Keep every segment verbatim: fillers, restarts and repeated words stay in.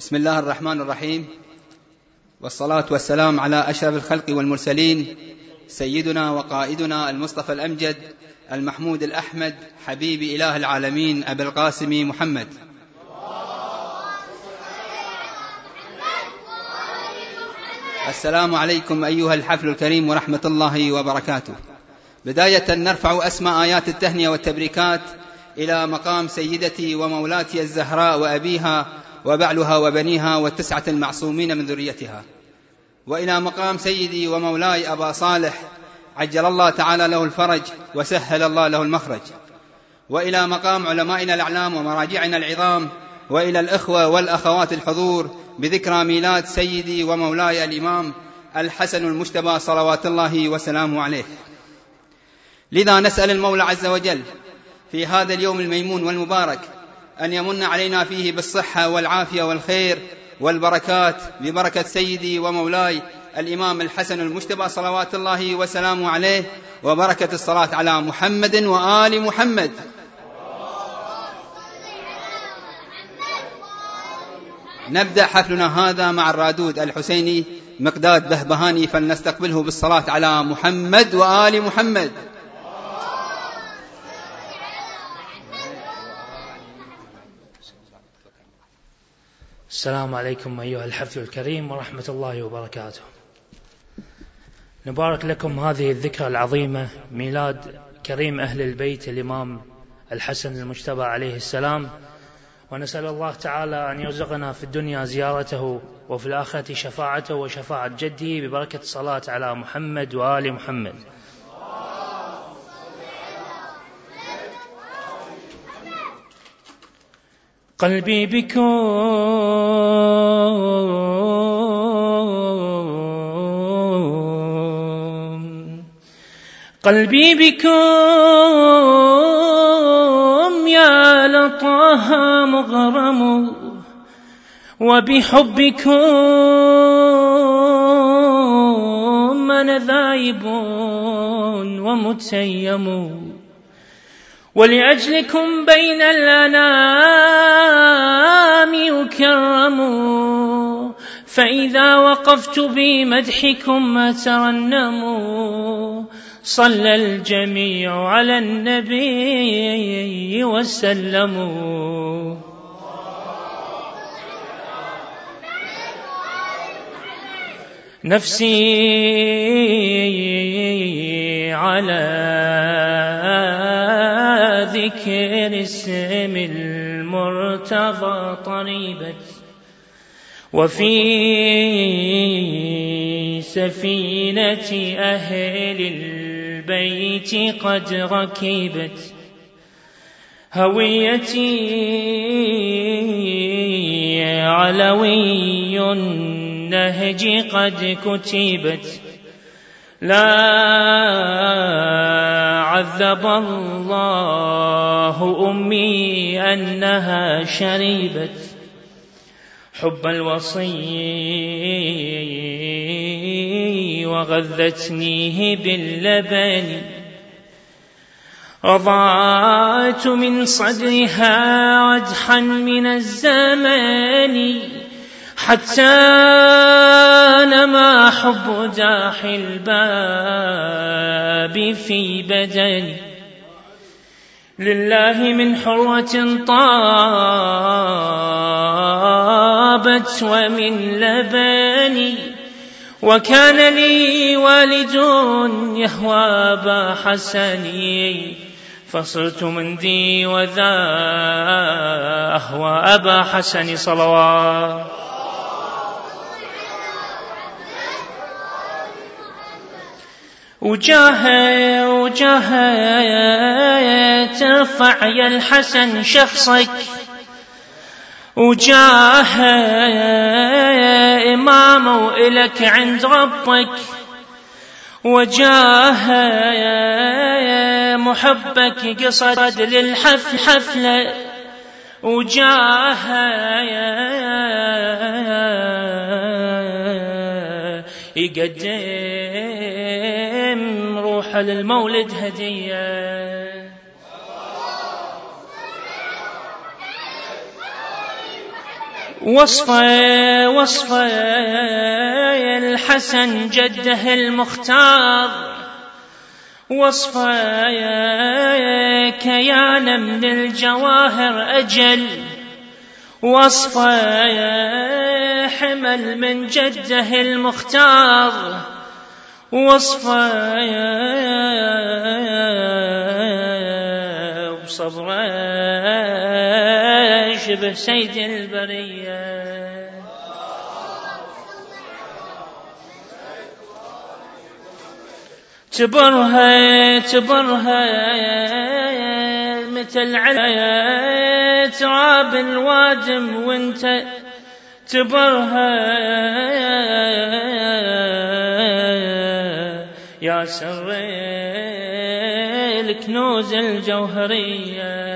بسم الله الرحمن الرحيم، والصلاة والسلام على أشرف الخلق والمرسلين، سيدنا وقائدنا المصطفى الأمجد المحمود الأحمد حبيب إله العالمين أبي القاسم محمد. السلام عليكم أيها الحفل الكريم ورحمة الله وبركاته. بداية نرفع أسمى آيات التهنئة والتبريكات إلى مقام سيدتي ومولاتي الزهراء وأبيها وبعلها وبنيها والتسعة المعصومين من ذريتها، وإلى مقام سيدي ومولاي أبا صالح عجل الله تعالى له الفرج وسهل الله له المخرج، وإلى مقام علمائنا الأعلام ومراجعنا العظام، وإلى الإخوة والأخوات الحضور بذكرى ميلاد سيدي ومولاي الإمام الحسن المجتبى صلوات الله وسلامه عليه. لذا نسأل المولى عز وجل في هذا اليوم الميمون والمبارك أن يمن علينا فيه بالصحة والعافية والخير والبركات ببركة سيدي ومولاي الإمام الحسن المجتبى صلوات الله وسلامه عليه، وبركة الصلاة على محمد وآل محمد. نبدأ حفلنا هذا مع الرادود الحسيني مقداد بهبهاني، فلنستقبله بالصلاة على محمد وآل محمد. السلام عليكم أيها الحفل الكريم ورحمة الله وبركاته. نبارك لكم هذه الذكرى العظيمة، ميلاد كريم أهل البيت الإمام الحسن المجتبى عليه السلام، ونسأل الله تعالى أن يرزقنا في الدنيا زيارته وفي الآخرة شفاعته وشفاعة جده ببركة الصلاة على محمد وآل محمد. قلبي بكم قلبي بكم يا لطه مغرم، وبحبكم أنا ذايب ومتيم، ولأجلكم بين الأنام يكرم، فإذا وقفت بمدحكم أترنم. صلى الجميع على النبي وسلموا. نفسي على ذكر اسم المرتضى طريبت، وفي سفينة أهل البيت قد ركبت، هويتي علوي النهج قد كتبت، لا عذب الله أمي أنها شربت حب الوصي وغذتنيه باللبن، رضعت من صدرها رجحا من الزمان، حتى نما حب داح الباب في بدني، لله من حرة طابت ومن لبني، وكان لي والد يهوى أبا حسني، فصرت من ذي وذا أهوى أبا حسن صلوات. وجاه وجاه ترفع يا الحسن شخصك، وجاه إمام وإلك عند ربك، وجاه محبك قصد للحفل حفلة، وجاه يقدم روح للمولد هدية. وصفه وصفه الحسن جده المختار، وصفه كيان من الجواهر أجل، وصفه حمل من جده المختار، وصفه وصبره شبه سيد البرية. تبرها تبرها مثل على تراب الوادم وانت تبرها يا سر الكنوز الجوهرية.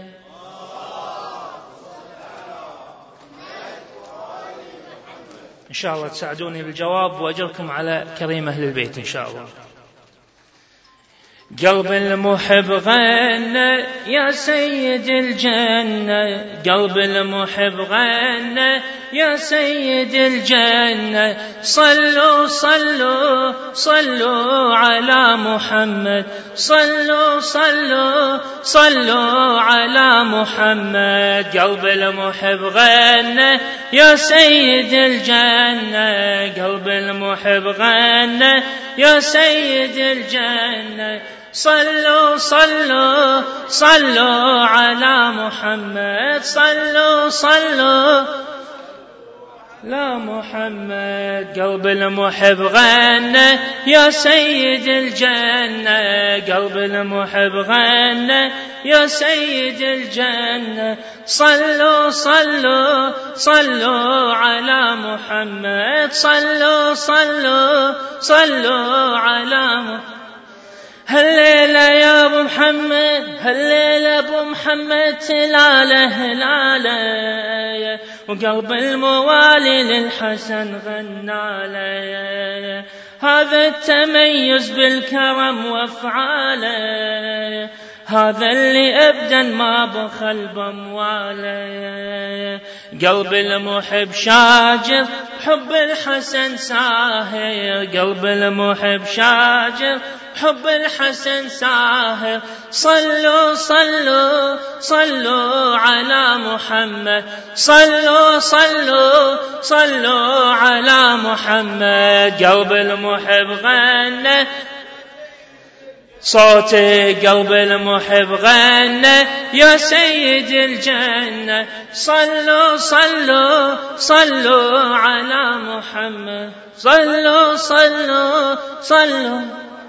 إن شاء الله تساعدوني بالجواب وأجركم على كريم أهل البيت إن شاء الله. قلب المحب غنى يا سيد الجنة، قلب المحب غنى يا سيد الجنة، صلوا صلوا صلوا على محمد، صلوا صلوا صلوا على محمد. قلب المحب غنى يا سيد الجنة، قلب المحب غنى يا سيد الجنة، صلوا صلوا صلوا على محمد، صلوا صلوا لا محمد. قلب المحب غنى يا سيد الجنة، قلب المحب غنى يا سيد الجنة، صلوا صلوا صلوا على محمد، صلوا صلوا صلوا على محمد. هالليلة يا أبو محمد، هالليلة أبو محمد تلاله هلاله، وقلب الموالي للحسن غناله، هذا التميز بالكرم وافعاله، هذا اللي أبدا ما بخل بمواله. قلب المحب شاجر حب الحسن ساهر، قلب المحب شاجر حب الحسن ساهر، صلوا صلوا صلوا على محمد، صلوا صلوا صلوا على محمد. قلب المحب غنى صوت قلب المحب غنى يا سيد الجنة، صلوا صلوا صلوا على محمد، صلوا صلوا صلوا.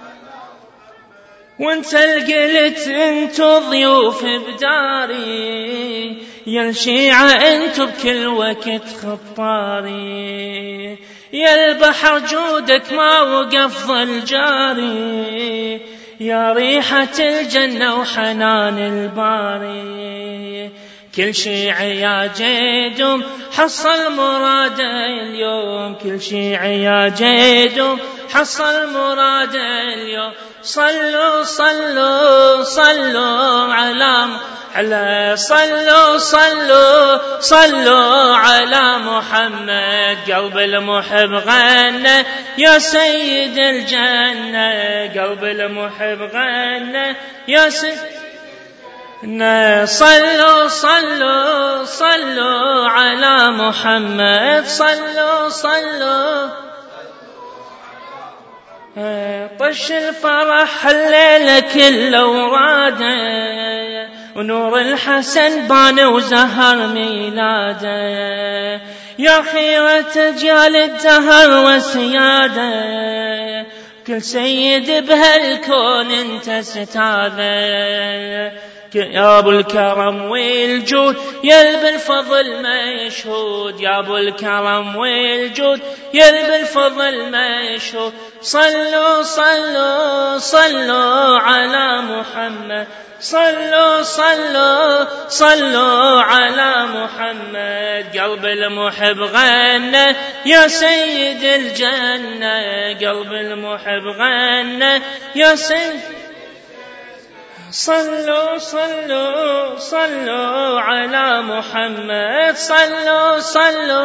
وانت القلت انتو ضيوف بداري، يا الشيعة انتو بكل وقت خطاري، يا البحر جودك ما وقف ظل جاري، يا ريحة الجنة وحنان الباري. كل شيعي يا جيدم حصل مراده اليوم، كل شيعي يا جيدم حصل مراده اليوم، صلوا صلوا صلوا على على صلوا صلوا صلوا على محمد. قلب المحب غنى يا سيد الجنة، قلب المحب غنى يا سيد، صلوا صلوا صلوا على محمد، صلوا صلوا. طش الفرح الليلة كله وراده، ونور الحسن بان وزهر ميلاده، يا خيرة أجيال الدهر وسياده، كل سيد بهالكون انت ستاذه، يا ابو الكرم والجود يا بالفضل مشهود، يا ابو الكرم والجود يا بالفضل مشهود، صلوا صلوا صلوا على محمد، صلوا صلوا صلوا على محمد. قلب المحب غنى يا سيد الجنة، قلب المحب غنى يا سيد، صلوا صلوا صلوا على محمد، صلوا صلوا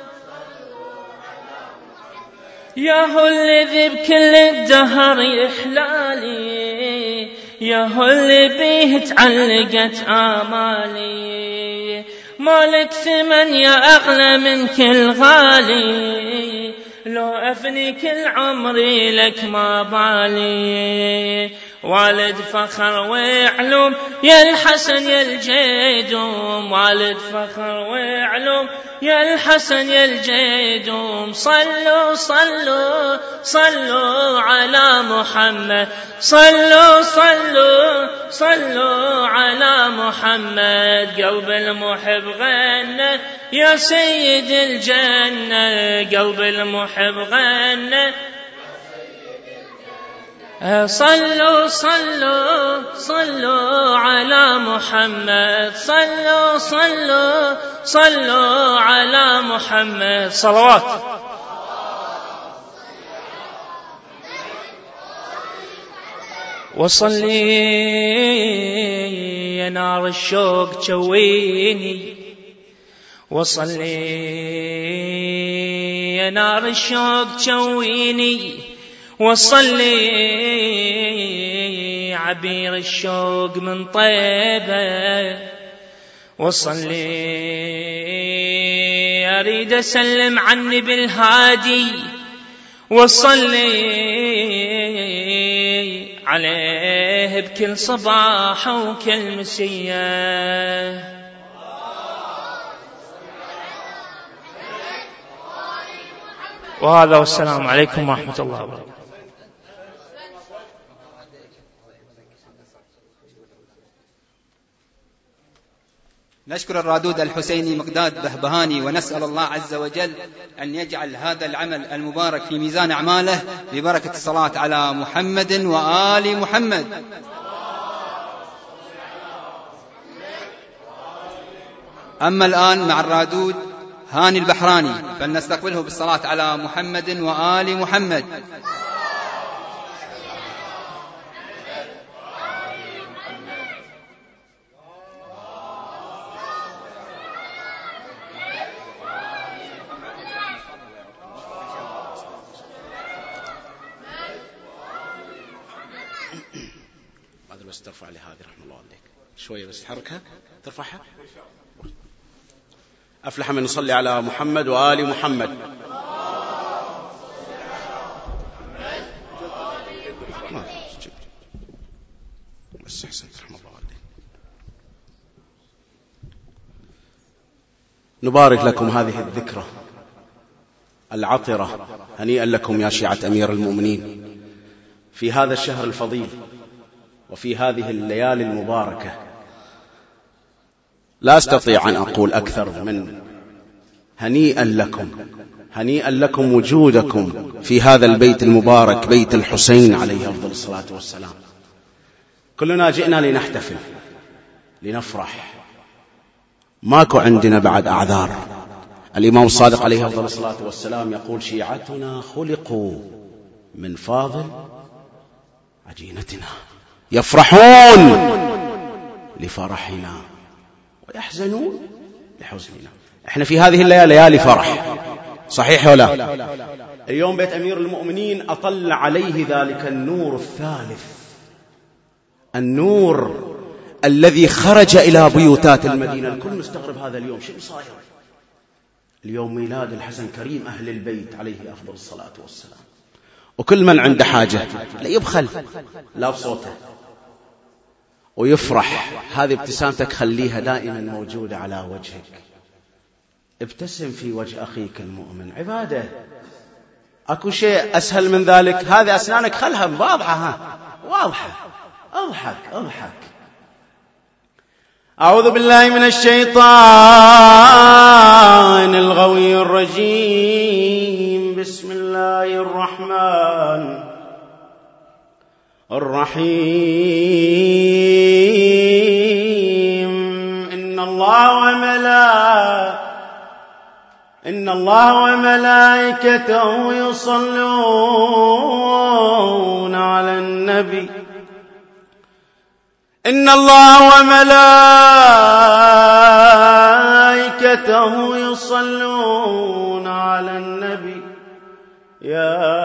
يا هو الذي بكل الدهر إحلالي، يا هو اللي بيه تعلقت آمالي، مالك ثمن يا أغلى من كل غالي، لو أفني كل عمري لك ما بالي، والد فخر وعلوم يا الحسن يا الجيدوم، والد فخر وعلوم يا الحسن يا الجيدوم، صلوا صلوا صلوا على محمد، صلوا صلوا صلوا على محمد، قلب المحب غنى يا سيد الجنة، قلب المحب غنى صلوا صلوا صلوا على محمد، صلوا صلوا صلوا على محمد، صلوات. وصلي يا نار الشوق جويني، وصلي يا نار الشوق جويني، وصلي عبير الشوق من طيبة، وصلي أريد أسلم عني بالهادي، وصلي عليه بكل صباح وكل مسية. وهذا والسلام عليكم ورحمة الله وبركاته. نشكر الرادود الحسيني مقداد بهبهاني، ونسأل الله عز وجل أن يجعل هذا العمل المبارك في ميزان أعماله ببركة الصلاة على محمد وآل محمد. أما الآن مع الرادود هاني البحراني، فلنستقبله بالصلاة على محمد وآل محمد. بس ترفع لي هذه رحمة الله عليك شوية، بس تحركها ترفعها. أفلح من يصلي على محمد وآل محمد. بس أحسنت رحمة الله عليك. نبارك لكم هذه الذكرى العطرة، هنيئا لكم يا شيعة أمير المؤمنين في هذا الشهر الفضيل وفي هذه الليالي المباركة. لا أستطيع أن أقول أكثر من هنيئا لكم، هنيئا لكم وجودكم في هذا البيت المبارك، بيت الحسين عليه أفضل الصلاة والسلام. كلنا جئنا لنحتفل لنفرح، ماكو عندنا بعد أعذار. الإمام الصادق عليه أفضل الصلاة والسلام يقول: شيعتنا خلقوا من فاضل عجينتنا، يفرحون لفرحنا ويحزنون لحزننا. احنا في هذه الليالي ليالي فرح، صحيح ولا؟ اليوم بيت أمير المؤمنين أطل عليه ذلك النور الثالث، النور الذي خرج إلى بيوتات المدينة. الكل مستغرب هذا اليوم شو صاير؟ اليوم ميلاد الحسن كريم أهل البيت عليه أفضل الصلاة والسلام، وكل من عنده حاجة لا يبخل لا بصوته ويفرح. هذه ابتسامتك خليها دائما موجودة على وجهك. ابتسم في وجه أخيك المؤمن، عبادة. أكو شيء أسهل من ذلك؟ هذه أسنانك خلها واضحة، ها واضحة، اضحك اضحك. أعوذ بالله من الشيطان الغوي الرجيم. بسم الله الرحمن الرحيم. إن الله وملائكته إن الله وملائكته يصلون على النبي إن الله وملائكته يصلون على النبي يا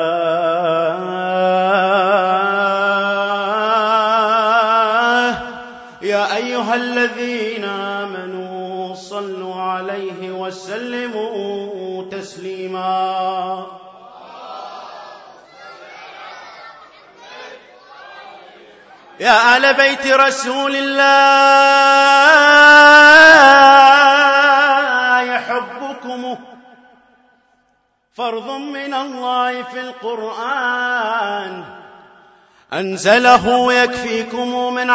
يا أيها الذين آمنوا صلوا عليه وسلموا تسليما. يا آل بيت رسول الله حبكم فرض من الله في القرآن أنزله يكفيكم من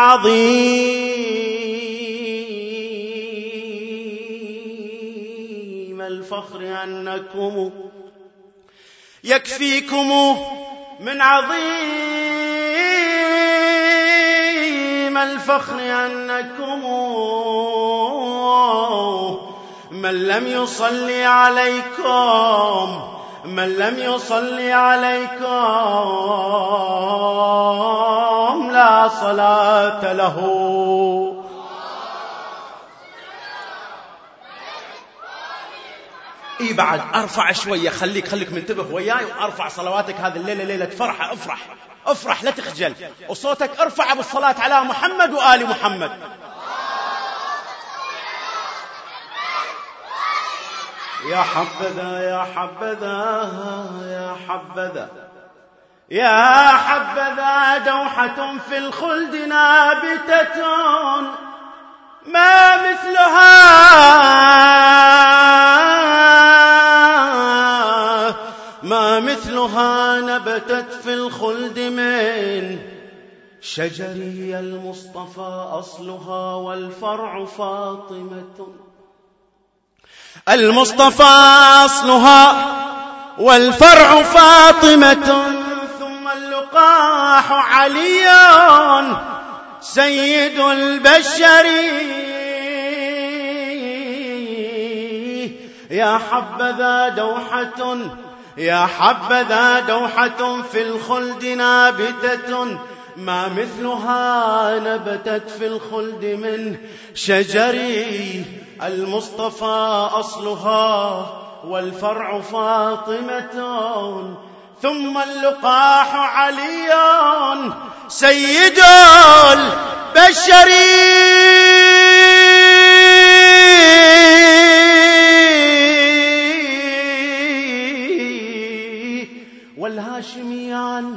عظيم الفخر أنكم يكفيكم من عظيم الفخر أنكم من لم يصلي عليكم من لم يصلي عليكم لا صلاة له. إيه بعد أرفع شوية، خليك خليك منتبه وياي وأرفع صلواتك هذه الليلة ليلة فرحة. افرح افرح لا تخجل، وصوتك ارفع بالصلاة على محمد وآل محمد. يا حبذا يا حبذا يا حبذا يا حبذا دوحة في الخلد نابتة ما مثلها ما مثلها نبتت في الخلد من شجري المصطفى أصلها والفرع فاطمة. المصطفى أصلها والفرع فاطمة ثم اللقاح علي سيد البشر. يا حبذا دوحة يا حبذا دوحة في الخلد نابتة ما مثلها نبتت في الخلد من شجري المصطفى أصلها والفرع فاطمة ثم اللقاح علي سيد البشر. والهاشميان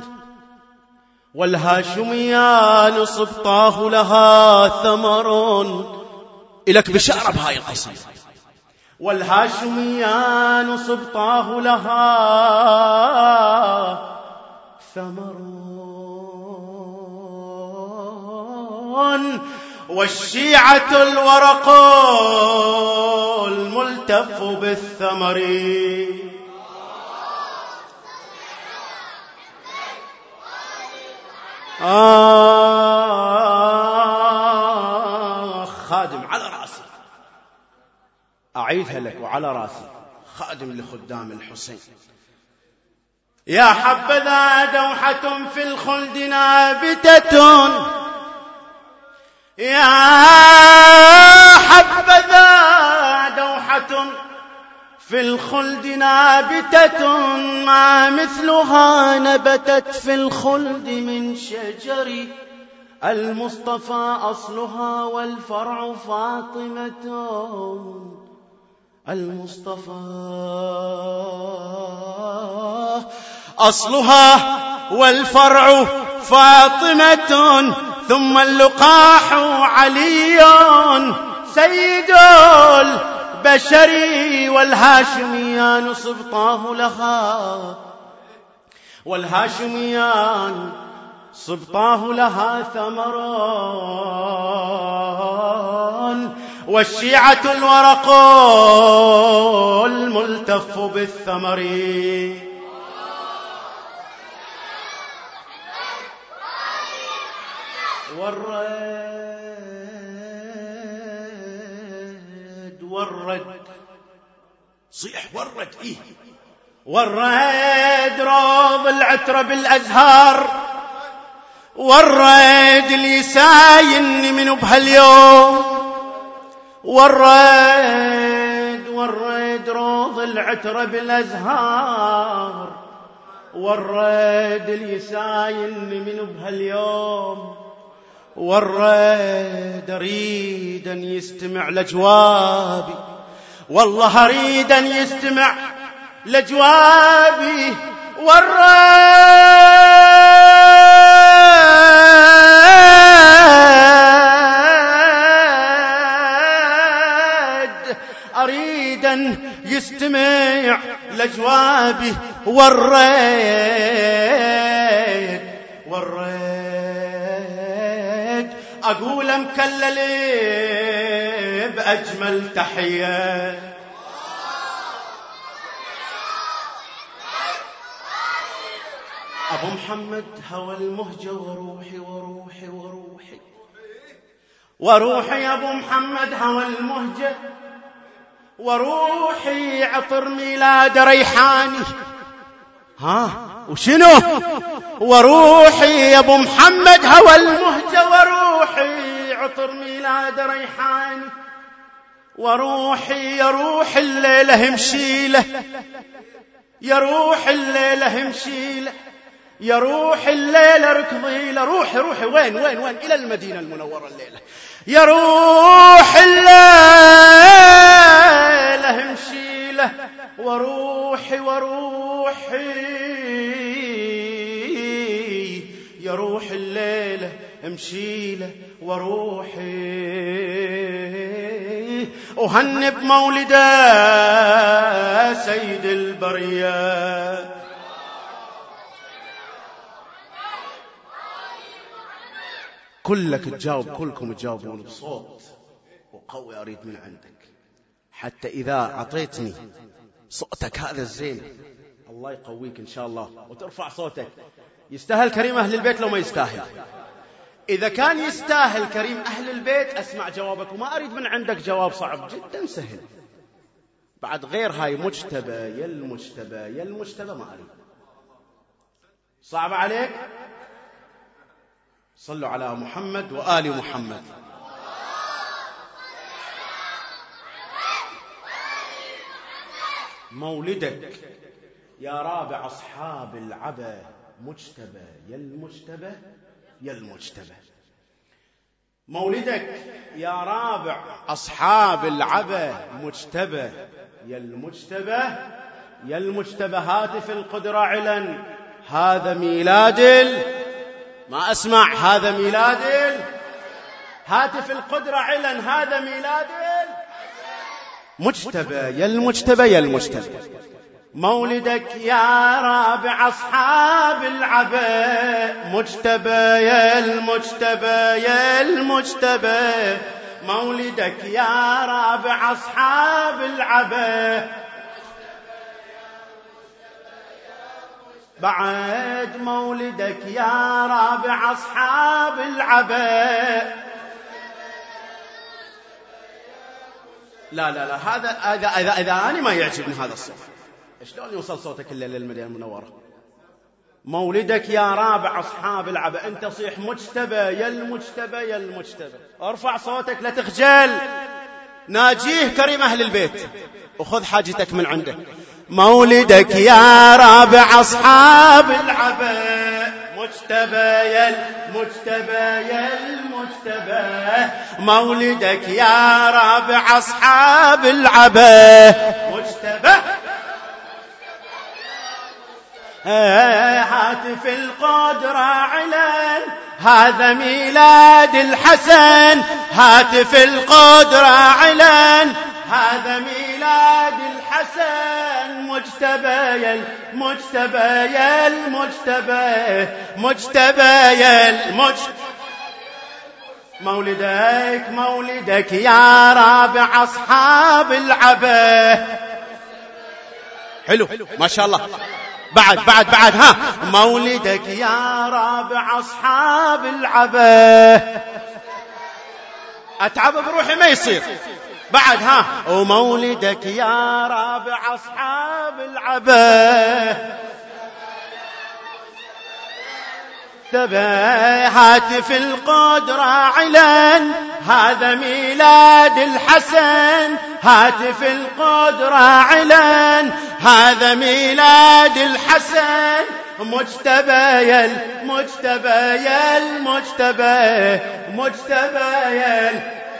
والهاشميان صبطاه لها ثمر. إلك بشارة بهاي القصيدة. والهاشميان صبطاه لها ثمر والشيعة الورق الملتف بالثمر. آه خادم على رأسي، أعيدها لك وعلى رأسي، خادم لخدام الحسين. يا حبذا دوحة في الخلد نابتة يا حبذا دوحة في الخلد نابتة ما مثلها نبتت في الخلد من شجر المصطفى أصلها والفرع فاطمة. المصطفى أصلها والفرع فاطمة ثم اللقاح علي سيد البشر. والهاشميان صبطاه لها والهاشميان صبطاه لها ثمران والشيعة الورق الملتف بالثمر. والرد والرد صيح والرد إيه والرد روض العترة بالأزهار والرد اللي سايني من بهاليوم، والرد والرد روض العترة بالأزهار، والرد اللي سايني من بهاليوم، والرد أريد أن يستمع لجوابي، والله أريد أن يستمع لجوابي، والرد أريد أن يستمع لجوابي، والرد والرد أقول مكلل بأجمل تحية، أبو محمد هوى المهجة وروحي وروحي وروحي وروحي، أبو محمد هوى المهجة وروحي، عطر ميلاد ريحاني، ها وشنو؟ وروحي يا أبو محمد هوى المهجة وروحي، عطر ميلاد ريحاني، وروحي يا روح الليلة همشيله، يا روح الليلة همشيله، يا روح الليلة ركضي له، روحي روحي وين وين وين؟ إلى المدينة المنورة الليلة، يا روح الليلة همشي له، وروحي وروحي يا روح الليلة امشي له، وروحي وهن بمولده سيد البرية. كلك تجاوب، كلكم تجاوبون بصوت وقوي أريد من عندك، حتى إذا أعطيتني صوتك هذا الزين الله يقويك إن شاء الله وترفع صوتك. يستاهل كريم أهل البيت لو ما يستاهل؟ إذا كان يستاهل كريم أهل البيت أسمع جوابك، وما أريد من عندك جواب صعب، جدا سهل بعد غير هاي مجتبى يا المجتبى يا المجتبى، ما أريد صعب عليك. صلوا على محمد وآل محمد. مولدك يا رابع أصحاب العبا مجتبى يا المجتبى يا المجتبى. مولدك يا رابع أصحاب العبا مجتبى يا المجتبى يا المجتبى. هاتف القدرة علن هذا ميلاد ال... ما أسمع هذا ميلاد ال... هاتف القدرة علن هذا ميلاد ال... مجتبى يا المجتبى يا المجتبى. مولدك يا رابع أصحاب العبا مجتبى يا المجتبى يا المجتبى. مولدك يا رابع أصحاب العبا بعد مولدك يا رابع أصحاب العبا. لا لا لا هذا إذا إذا إذا أنا ما يعجبني هذا الصوت، شلون يوصل صوتك إلا للمدينة المنورة؟ مولدك يا رابع أصحاب العبا، أنت صيح مجتبى يا المجتبى يا المجتبى. ارفع صوتك لا تخجل، ناجيه كريم أهل البيت وخذ حاجتك من عنده. مولدك يا رابع أصحاب العبا مجتبى يا المجتبى يا المجتبى. مولدك يا رابع أصحاب العبا مجتبى. هاتف القدرة علن هذا ميلاد الحسن. هاتف القدرة علن هذا ميلاد الحسن. مجتبى يا المجتبى يا المجتبى مجتبى يا المجتبى. مولدك مولدك يا رابع أصحاب العبا. حلو ما شاء الله. بعد بعد بعد ها مولدك يا رابع أصحاب العبا. أتعب بروحي ما يصير. بعد ها ومولدك يا رابع أصحاب العبا. مجتبى هاتف القدرة علن هذا ميلاد الحسن هاتف القدرة علن هذا ميلاد الحسن مجتبى يا المجتبى يا المجتبى مجتبى يا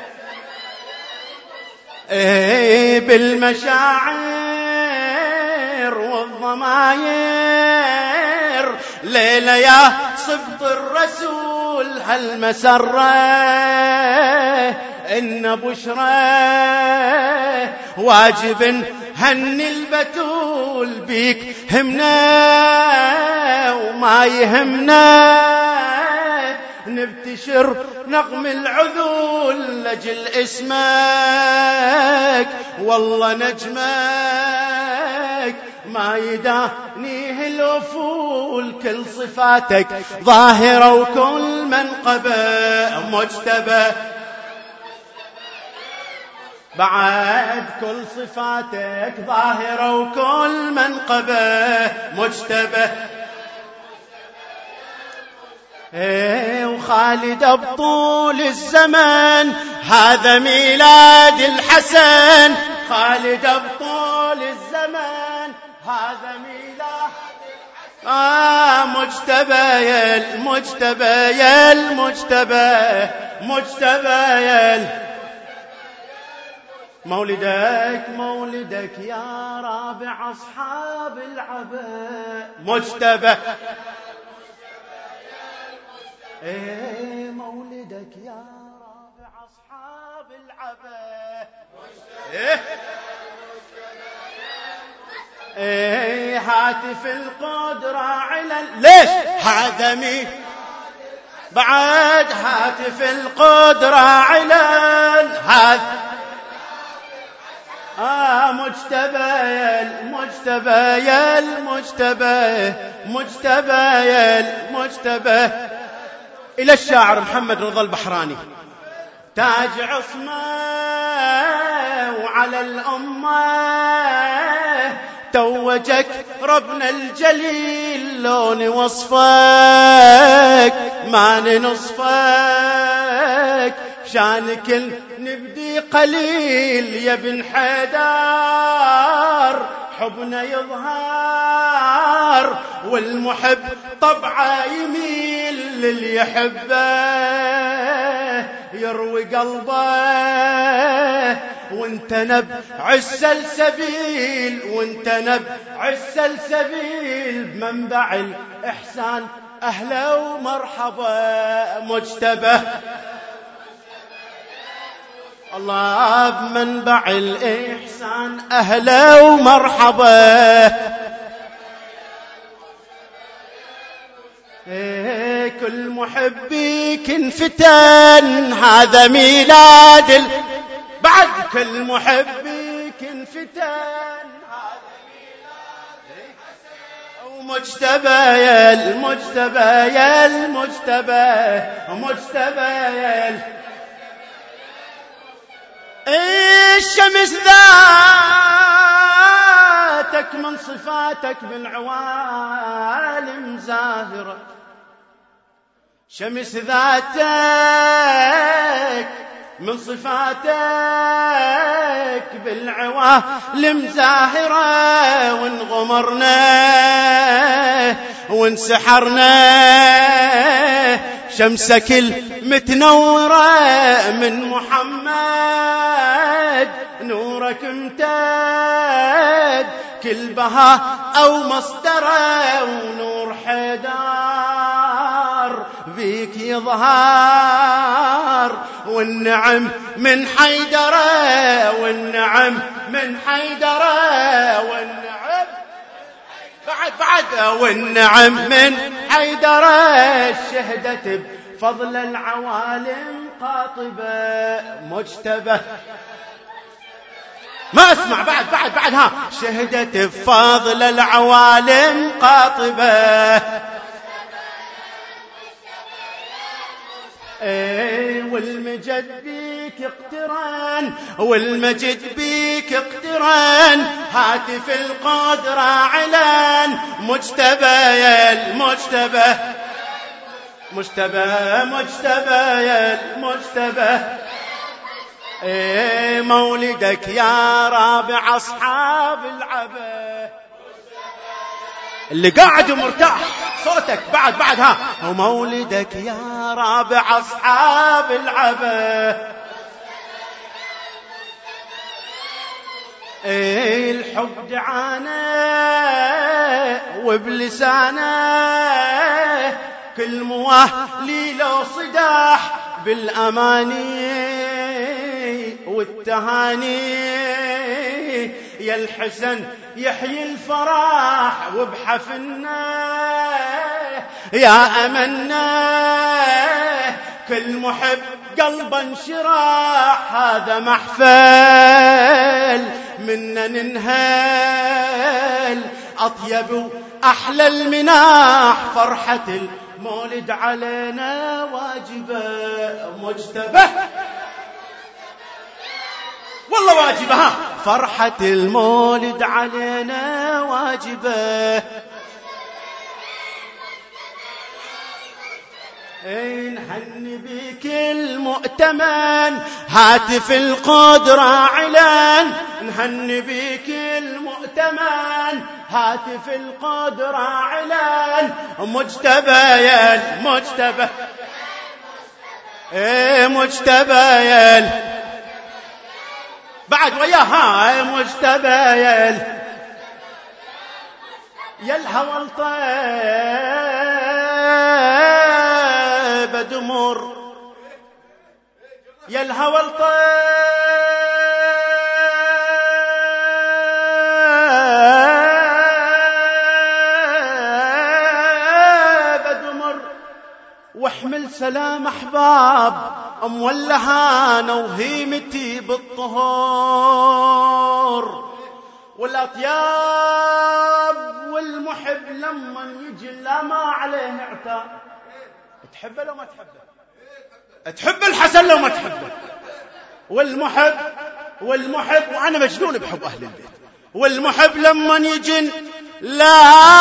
ايه بالمشاعر والضماير ليلة يا صبط الرسول هالمسرة إن بشرى واجب هني البتول بيك همنا وما يهمنا نبتشر نغم العذول لجل اسمك والله نجمك ما يدانيه الأفول كل صفاتك ظاهرة وكل منقبة مجتبى بعد كل صفاتك ظاهرة وكل منقبة مجتبى ايه وخالد بطول الزمن هذا ميلاد الحسن خالد بطول الزمن هذا ميلاد الحسن آه مجتبى يا المجتبى يا المجتبى مجتبى يا مولدك مولدك يا رابع أصحاب العباء مجتبى ايه مولدك يا رابع أصحاب العباء ايه ايه هاتف القدرة علن ليش هذا مين بعد هاتف القدرة علن هذا آه مجتبى يا المجتبى يا المجتبى مجتبى يا المجتبى إلى الشاعر محمد رضا البحراني تاج عصمة وعلى الأمة توجك ربنا الجليل لون وصفك ما ننصفك شانك نبدي قليل يا ابن حيدر حبنا يظهر والمحب طبعه يميل للي يحبه يروي قلبه وانت نبع السلسبيل وانت نبع السلسبيل بمنبع الإحسان أهلا ومرحبا مجتبى الله بمنبع الإحسان أهلا ومرحبا إيه كل محبيك انفتن هذا ميلاد ال... بعد كل محبيك انفتن هذا ميلاد ومجتبى يا المجتبى يا المجتبى مجتبى يا الشمس ذاتك من صفاتك بالعوالم زاهرة شمس ذاتك من صفاتك بالعوالم زاهرة وانغمرنا وانسحرنا شمسك المتنورة من محمد نورك امتد كل بها أو مصدره ونور حيدر بيك يظهر والنعم من حيدره والنعم من حيدره والنعم بعد بعد والنعم من حيدره شهدت بفضل العوالم قاطبة مجتبى ما اسمع بعد بعد بعد ها شهدت بفضل العوالم قاطبة ايه والمجد بيك اقتران والمجد بيك اقتران هاتف القدرة علان مجتبى يا المجتبى مجتبى مجتبى يا المجتبى، ايه مولدك يا رابع أصحاب العبا. اللي قاعد ومرتاح صوتك بعد بعد ها. ومولدك يا رابع أصحاب العبا، ايه الحب دعانا وبلسانه، كل موالي لو صداح بالأماني والتهاني. يا الحسن يحيي الفرح وبحفلنا يا أمنا، كل محب قلبا انشراح. هذا محفل منا ننهل أطيب أحلى المناح، فرحة المولد علينا واجبة. مجتبى والله واجبة ها. فرحة المولد علينا واجبة، نهني بك المؤتمن هاتف القدرة علان. نهني بك المؤتمن هاتف القدرة علان. مجتبى يا المجتبى، ايه مجتبى يا بعد وياها. مجتبى يا يا الهوى الطيب دمر، يا الهوى الطيب دمر، واحمل سلام أحباب مولهانا وهيمتي بالطهور. والأطياب والمحب لما يجي لا ما عليه عتاب. تحبه لو ما تحبه، تحب الحسن لو ما تحبه. والمحب والمحب وأنا مجنون بحب أهل البيت. والمحب لما يجي لا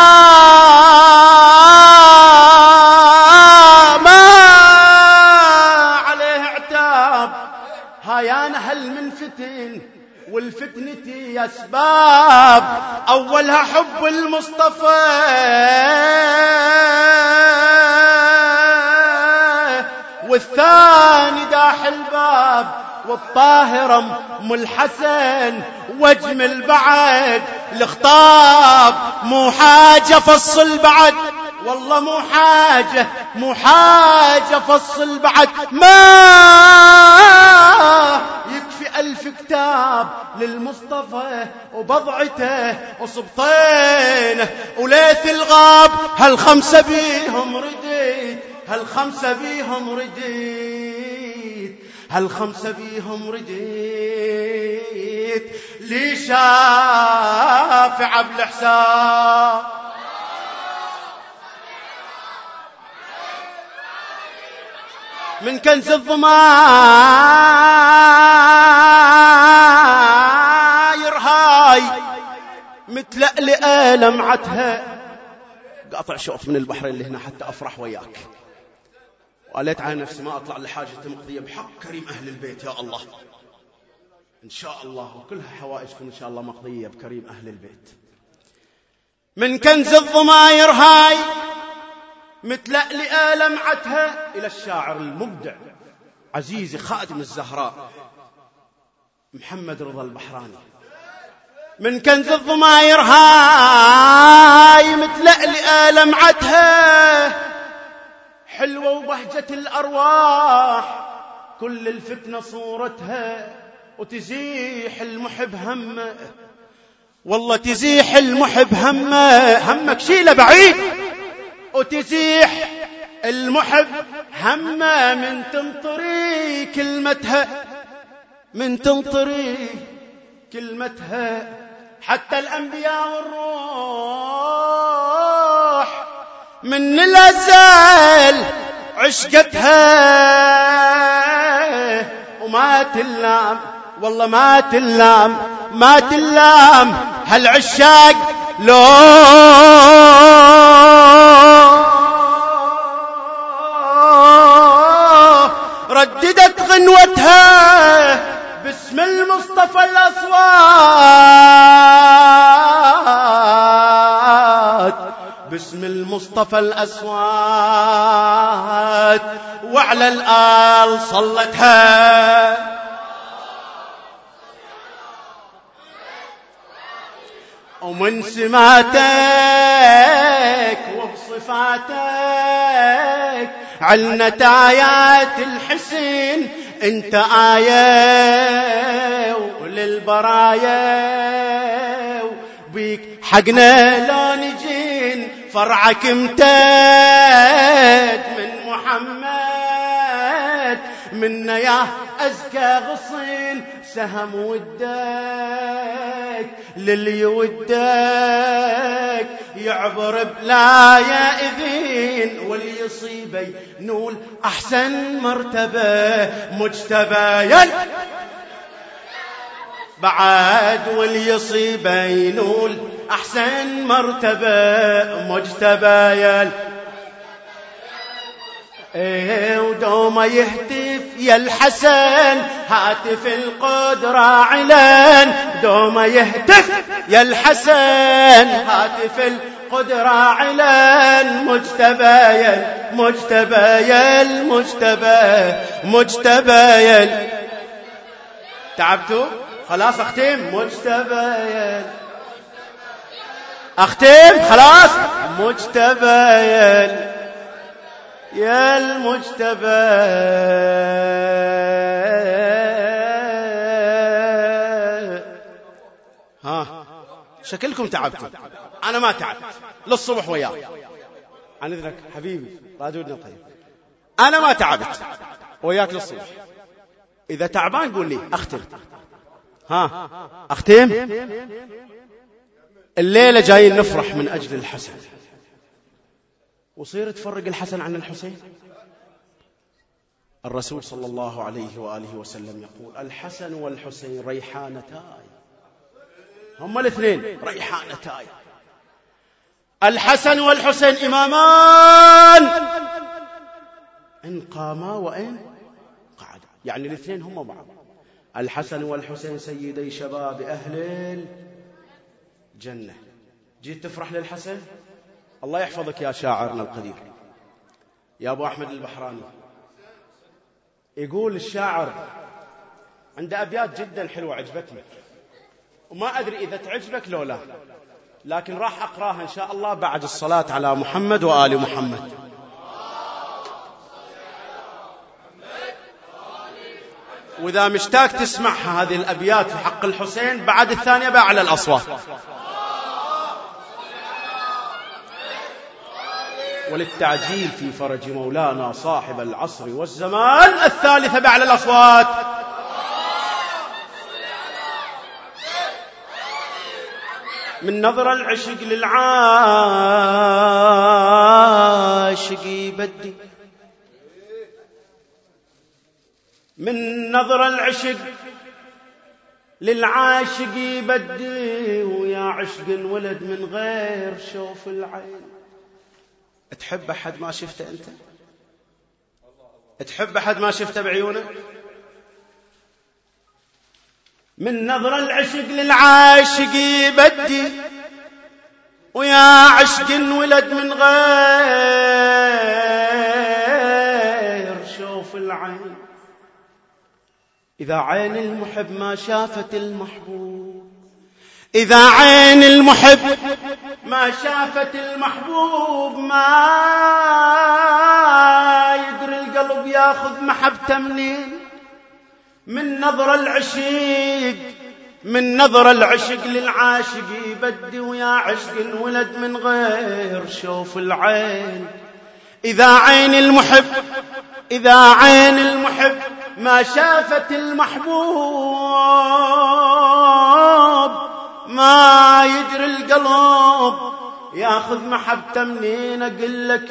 ما عليه عتاب. هايانا هل من فتن والفتنة أسباب، أولها حب المصطفى والثاني داح الباب. والطاهرة ام الحسن واجمل بعد الخطاب. مو حاجة فصل بعد والله مو حاجة مو حاجة فصل بعد، ما يكفي ألف كتاب للمصطفى وبضعته وصبطينه وليث الغاب. هالخمسة بيهم رديت هالخمسة بيهم رديت هالخمسة بيهم رديت لي شافع بالحساب. من كنز الضماير هاي متلألئة لمعتها. قاطع شوف من البحر اللي هنا حتى أفرح وياك. وقالت على نفسي ما أطلع لحاجة مقضية بحق كريم أهل البيت يا الله. إن شاء الله وكلها حوائجكم إن شاء الله مقضية بكريم أهل البيت. من كنز الضماير هاي متلألئة لمعتها. إلى الشاعر المبدع عزيزي خادم الزهراء محمد رضا البحراني. من كنز الضماير هاي متلألئة لمعتها، حلوة وبهجة الأرواح كل الفتنة صورتها. وتزيح المحب همه والله تزيح المحب همه. همك شيله بعيد. وتزيح المحب همه من تنطري كلمتها من تنطري كلمتها. حتى الأنبياء والروح من الأزل عشقتها. وما تلام والله ما تلام ما تلام هالعشاق لو رددت غنوتها باسم المصطفى الأصوات، باسم المصطفى الأصوات، وعلى الآل صلتها. ومن سماتك وبصفاتك علنت آيات الحسين، انت آية وللبرايا، وبيك حقنا لو نجين فرعك امتد من محمد، منا يا أزكى غصين سهم ودك للي يودك يعبر بلا يأذين، واللي يصيبه نول أحسن مرتبة مجتبى بعد، واللي يصيبه ينول أحسن مرتبة مجتبى. ايه ودوما يهتف يا الحسن هاتف القدرة علن، دوما يهتف يا الحسن هاتف القدرة علن، مجتبى مجتبى المجتبى مجتبى. تعبتوا؟ خلاص اختم. مجتبى اختم خلاص. مجتبى يا المجتبى. ها شكلكم تعبتوا، أنا ما تعبت للصبح وياك. عن إذنك حبيبي رادودنا طيب، أنا ما تعبت وياك للصبح. إذا تعبان قول لي أختم. ها أختم. الليلة جايين نفرح من أجل الحسن، وصير تفرق الحسن عن الحسين. الرسول صلى الله عليه وآله وسلم يقول الحسن والحسين ريحانتاي، هما الاثنين ريحانتاي. الحسن والحسين إمامان إن قاما وإن قعدا، يعني الاثنين هما بعض. الحسن والحسين سيدي شباب أهل الجنة. جيت تفرح للحسن؟ الله يحفظك يا شاعرنا القدير يا أبو أحمد البحراني. يقول الشاعر عنده أبيات جدا حلوة عجبتني، وما أدري إذا تعجبك لو لا، لكن راح أقراها إن شاء الله بعد الصلاة على محمد وآل محمد. وإذا مشتاق تسمعها هذه الأبيات في حق الحسين بعد الثانية بأعلى الأصوات. وللتعجيل في فرج مولانا صاحب العصر والزمان الثالثة بأعلى الأصوات. من نظر العشق للعاشق يبدي، من نظر العشق للعاشق يبدي، ويا عشق ولد من غير شوف العين. تحب أحد ما شفته أنت؟ تحب أحد ما شفته بعيونك؟ من نظر العشق للعاشق يبدي، ويا عشق ولد من غير شوف العين. إذا عين المحب ما شافت المحبوب، إذا عين المحب ما شافت المحبوب، ما يدري القلب ياخذ محبته منين. من نظر العشق، من نظر العشق للعاشق يبدي، ويا عشق ولد من غير شوف العين. إذا عين المحب، إذا عين المحب ما شافت المحبوب، ما يدري القلب ياخذ محبته منين. أقول لك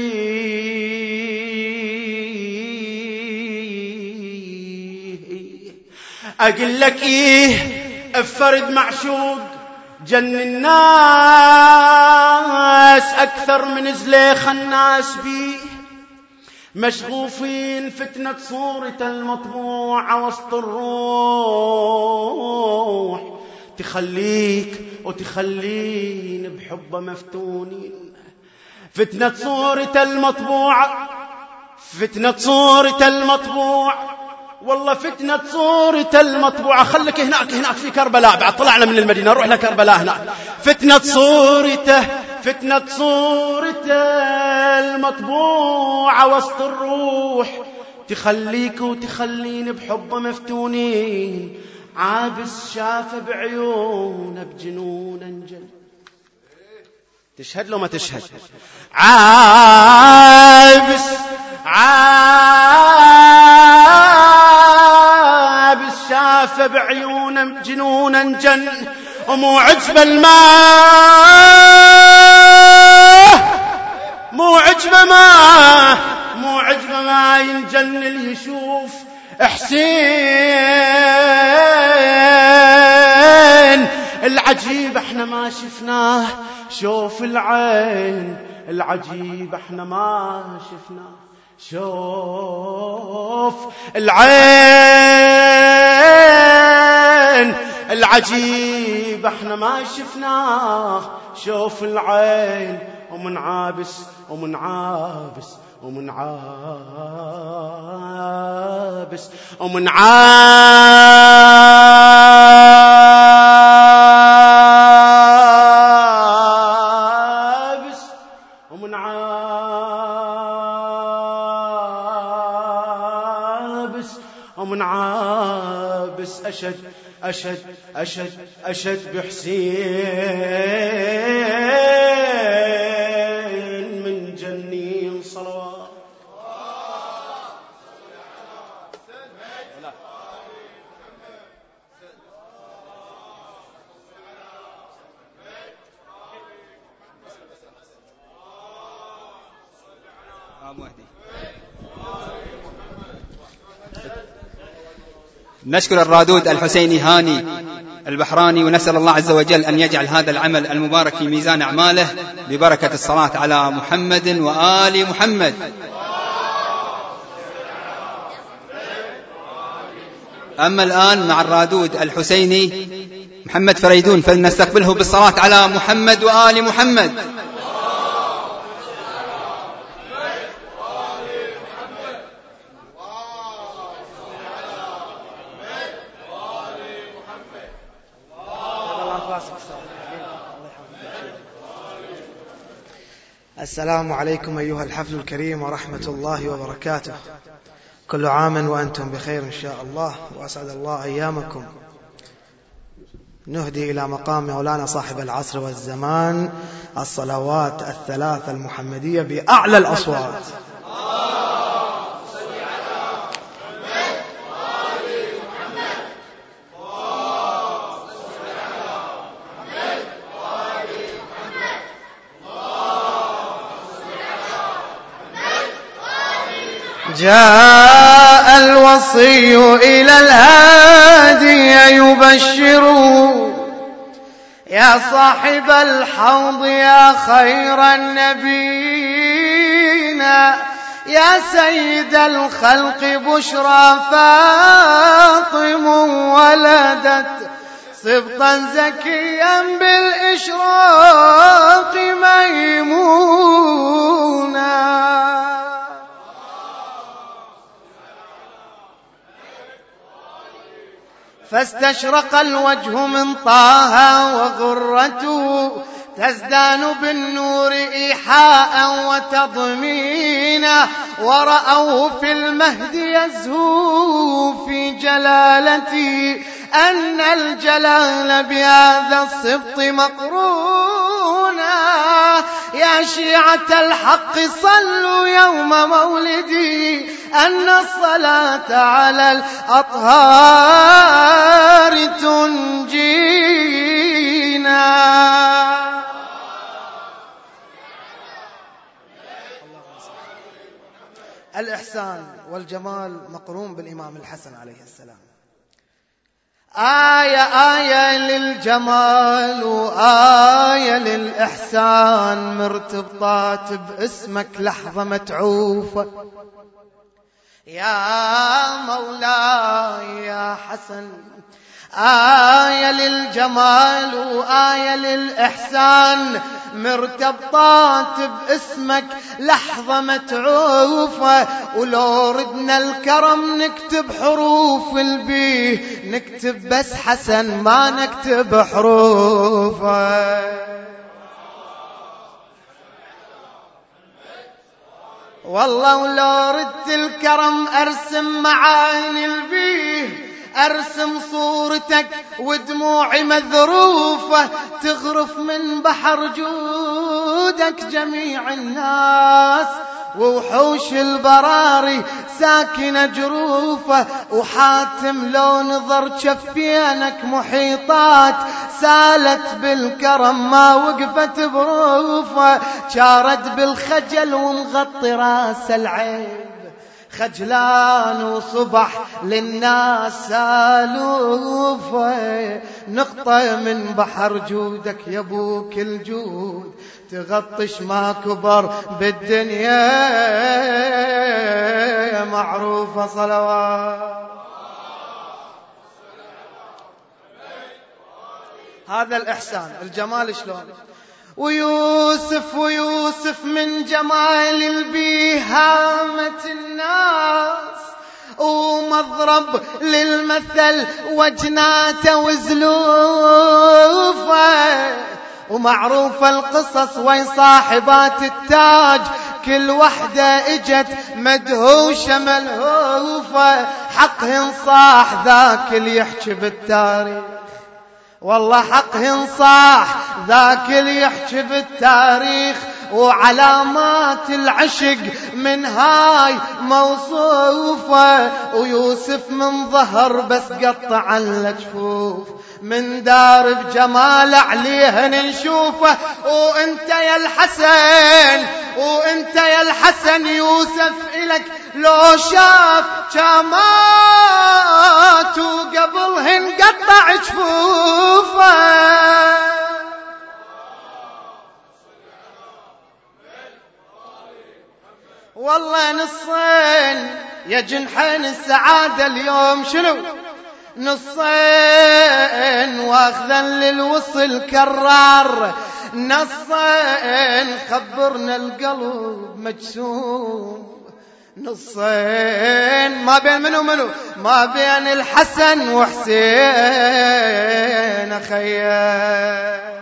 إيه، أقول لك إيه، افرد معشوق جن الناس أكثر من زليخ الناس بيه. مشغوفين فتنة صورة المطبوعة وسط الروح، تخليك وتخلين بحبه مفتونين. فتنة صورة المطبوعة، فتنة صورة المطبوعة، والله فتنة صورة المطبوعة. خلك هناك هناك في كربلاء، بعد طلعنا من المدينة نروح لكربلاء هناك. فتنة صورته، فتنة صورة المطبوعة وسط الروح، تخليك وتخلين بحبه مفتونين. عابس شاف بعيونه بجنون انجل. تشهد لو ما تشهد؟ عابس عابس شاف بعيونه بجنون انجل، ومو عجب الماء، مو عجب ما مو عجب ما ينجن اللي يشوف حسين. العجيب احنا ما شفناه، شوف العين العجيب احنا ما شفناه، شوف العين العجيب احنا ما شفناه، شوف العين. ومن عابس ومن عابس ومن عابس ومن عابس ومن عابس ومن عابس أشد أشد أشد أشد بحسين من جنين صلوات. نشكر الرادود الحسيني هاني البحراني، ونسأل الله عز وجل أن يجعل هذا العمل المبارك في ميزان أعماله ببركة الصلاة على محمد وآل محمد. أما الآن مع الرادود الحسيني محمد فريدون، فلنستقبله بالصلاة على محمد وآل محمد. السلام عليكم أيها الحفل الكريم ورحمة الله وبركاته. كل عام وأنتم بخير إن شاء الله، وأسعد الله أيامكم. نهدي إلى مقام مولانا صاحب العصر والزمان الصلوات الثلاث المحمدية بأعلى الأصوات. جاء الوصي إلى الهادي يبشر، يا صاحب الحوض يا خير النبيين، يا سيد الخلق بشرى فاطم ولدت سبطا زكيا بالإشراق ميمونا. فاستشرق الوجه من طه وغرته تزدان بالنور إيحاء وتضمينا، ورأوه في المهد يزهو في جلالتي، أن الجلال بهذا السبط مقرونا. يا شيعة الحق صلوا يوم مولدي، أن الصلاة على الأطهار تنجينا. الإحسان والجمال مقرون بالإمام الحسن عليه السلام. آية آية للجمال وآية للإحسان، الإحسان مرتبطات باسمك لحظة متعوفة. يا مولاي يا حسن آية للجمال وآية للإحسان مرتبطات باسمك لحظة متعوفة. ولو ردنا الكرم نكتب حروف البيه نكتب بس حسن ما نكتب حروفه. والله ولو ردت الكرم أرسم معاني البيه أرسم صورتك ودموعي مذروفة تغرف من بحر جودك جميع الناس ووحوش البراري ساكنة جروفة. وحاتم لو نظر شفينك محيطات سالت بالكرم ما وقفت بروفة. شارد بالخجل ومغطي راس العين خجلان وصبح للناس سالوفة. نقطة من بحر جودك يا ابوك الجود تغطش ما كبر بالدنيا معروفة. صلوات. هذا الإحسان الجمال شلون. ويوسف ويوسف من جمال البيهامة الناس ومضرب للمثل وجناته وزلوفه. ومعروفة القصص وين صاحبات التاج كل وحدة اجت مدهوشة ملهوفة. حقهن صاح ذاك اللي يحكي بالتاريخ والله حقهن صاح ذاك اللي يحكي بالتاريخ. وعلامات العشق من هاي موصوفة. ويوسف من ظهر بس قطع الجفوف من دار بجمال عليها نشوفه. وانت يا الحسن وانت يا الحسن يوسف إلك لو شاف كامات وقبلهن قطع جفوفه. والله نصين يا جنحين السعادة اليوم شنو نصين واخذا للوصل كرار نصين خبرنا القلب مجسوم. نصين ما بين منو منو ما بين الحسن وحسين أخيا.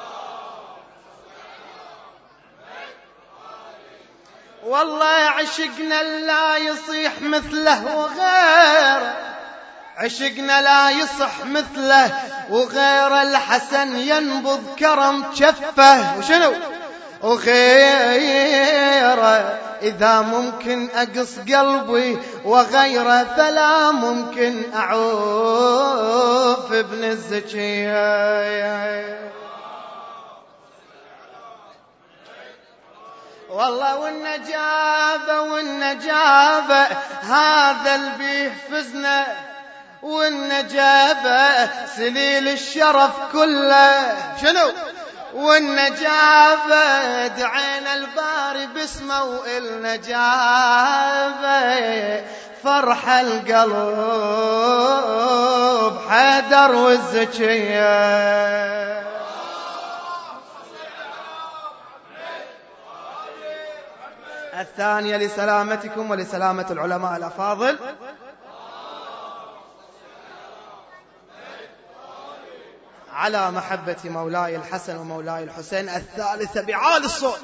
والله عشقنا لا يصيح مثله وغير عشقنا لا يصح مثله وغير الحسن ينبض كرم كفه وشنو وغيره. إذا ممكن أقص قلبي وغيره فلا ممكن أعوف ابن الزكية. والله والنجابة والنجابة هذا اللي بيحفزنا والنجابة سليل الشرف كله شنو والنجابة دعينا الباري باسمه والنجابة فرح القلب حيدر والزكية. الثانية لسلامتكم ولسلامة العلماء الأفاضل. على محبة مولاي الحسن ومولاي الحسين. الثالثة بعال الصوت.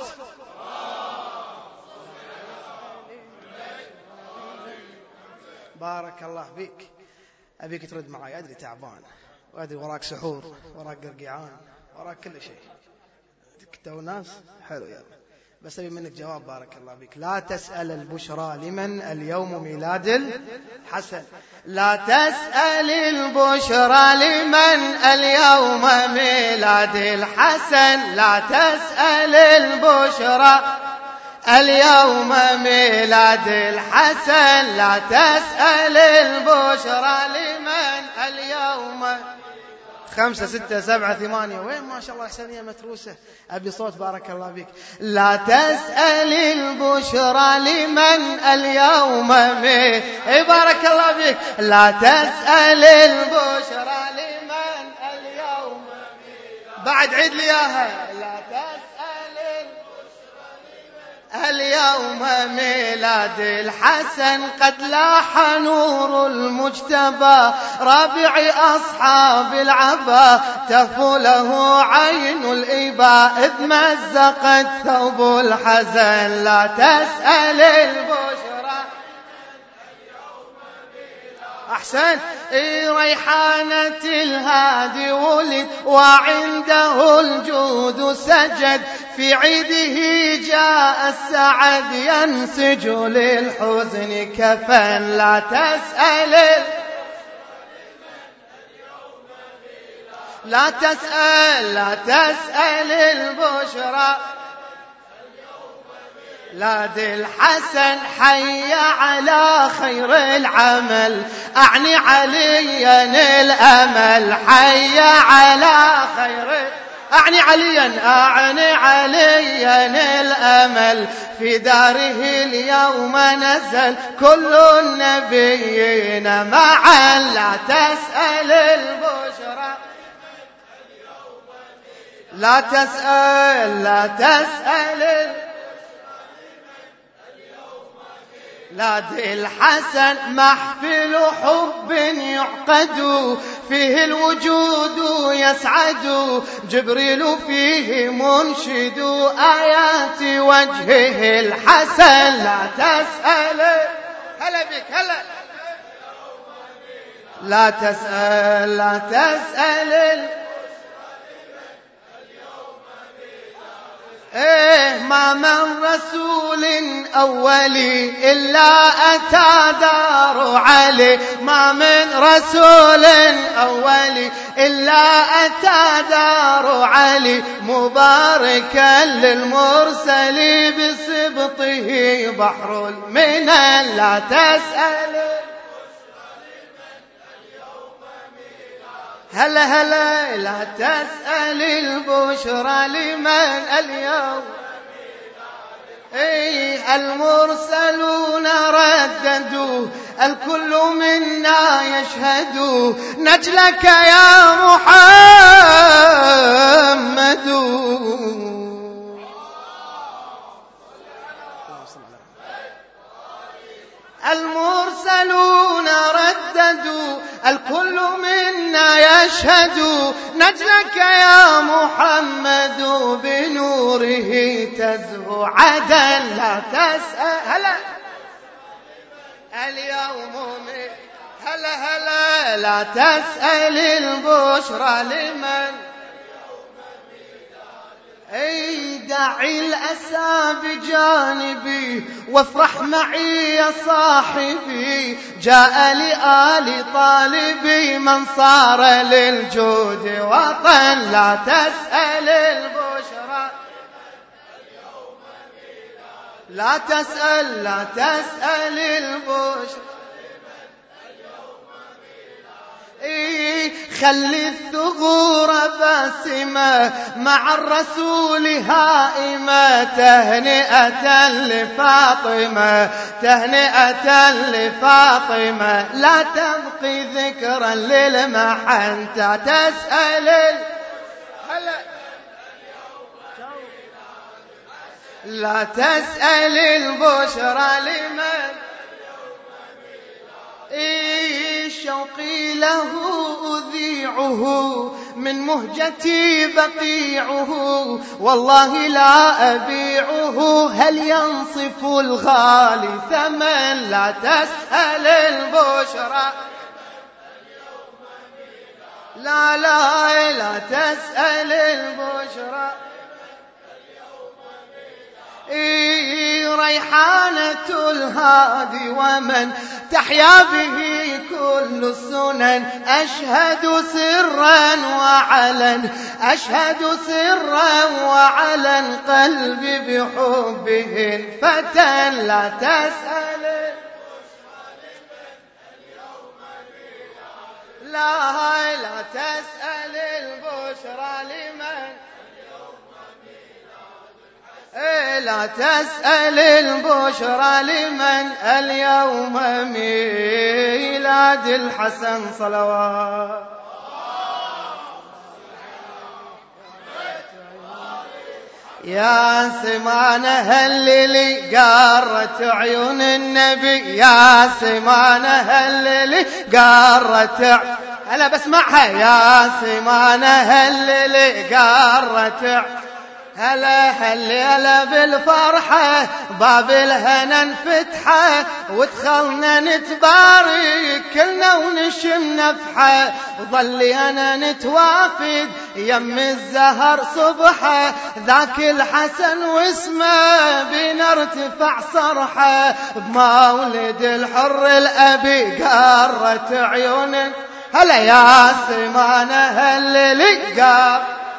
بارك الله بك. أبيك ترد معي أدري تعبان وأدري وراك سحور وراك قرقعان وراك كل شيء تو ناس حلو يا رب. بس أبي منك جواب بارك الله بك. لا تسأل البشرى لمن اليوم ميلاد الحسن. لا تسأل البشرى لمن اليوم ميلاد الحسن. لا تسأل البشرى اليوم ميلاد الحسن. لا تسأل البشرى لمن اليوم خمسة ستة سبعة ثمانية. وين ما شاء الله حسنية متروسة. أبي صوت بارك الله بك. لا تسأل البشرى لمن اليوم به. اي بارك الله بك. لا تسأل البشرى لمن اليوم به. بعد عيد لي اياها. لا تسأل اليوم ميلاد الحسن قد لاح نور المجتبى رابع أصحاب العبا تهفو له عين الإباء إذ مزقت ثوب الحزن. لا تسأل البشرى أحسن. ريحانة الهادي ولد وعنده الجود سجد في عيده جاء السعد ينسج للحزن كفن. لا تسأل لا تسأل لا تسأل البشرى لاد الحسن حي على خير العمل أعني عليا الأمل حي على خير أعني عليا أعني عليا الأمل في داره اليوم نزل كل النبيين معا. لا تسأل البشرى لا تسأل لا تسأل لاد الحسن محفل حب يعقد فيه الوجود يسعد جبريل فيه منشد آيات وجهه الحسن. لا تسأل هلا بك هلا لا تسأل لا تسأل إيه ما من رسول أولي إلا أتى دار علي. ما من رسول أولي إلا أتى دار علي مباركا للمرسل بسبطه بحر المنن. لا تسأل هلا هلا لا تسأل البشرى لمن اليوم. اي المرسلون رددوا الكل منا يشهد نجلك يا محمد. المرسلون رددوا الكل منا يشهد نجلك يا محمد بنوره تزهو عدن. لا تسأل هلا اليوم هلا هلا لا تسأل البشرى لمن اي دعي الأسى بجانبي وافرح معي يا صاحبي جاء لآل طالبي من صار للجود وطن. لا تسأل البشرى لا تسأل لا تسأل البشرى إيه خلي الثغور باسمة مع الرسول هائمة تهنئة لفاطمة تهنئة لفاطمة. لا تبقي ذكرا للمحن. تسأل هلا لا تسأل البشرى لمن إيه شوقي له أذيعه من مهجتي بقيعه والله لا أبيعه هل ينصف الغالي ثمن. لا تسأل البشرى لا لا لا تسأل البشرى إيه ريحانة الهادي ومن تحيا به كل السنن أشهد سرا وعلن أشهد سرا وعلن قلبي بحبه فتى. لا تسأل لا لا تسأل البشرى لمن لا تسأل البشرى لمن اليوم ميلاد الحسن صلوات يا سمانة هللي قارت عيون النبي يا سمانة هللي قارت هلا بسمعها يا سمانة هللي قارت هلا هلا بالفرحة باب الهنا انفتحه ودخلنا نتبارك كلنا ونشم نفحه وظلي انا نتوافد يم الزهر صبحه ذاك الحسن واسمه بنا ارتفع صرحه بمولد الحر الابي قارت عيون هلا يا سمانة هللي قار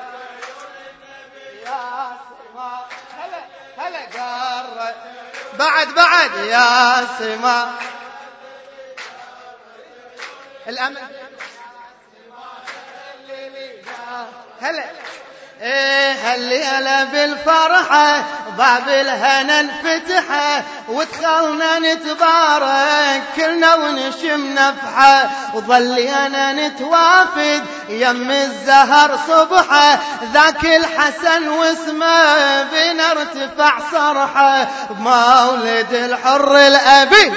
بعد بعد يا سما الأمل هلا ايه هالليلة بالفرحة باب الهنا انفتحه ودخلنا نتبارك كلنا ونشم نفحه وظلي انا نتوافد يم الزهر صبحه ذاك الحسن واسمه بنا ارتفع صرحه بمولد الحر الابي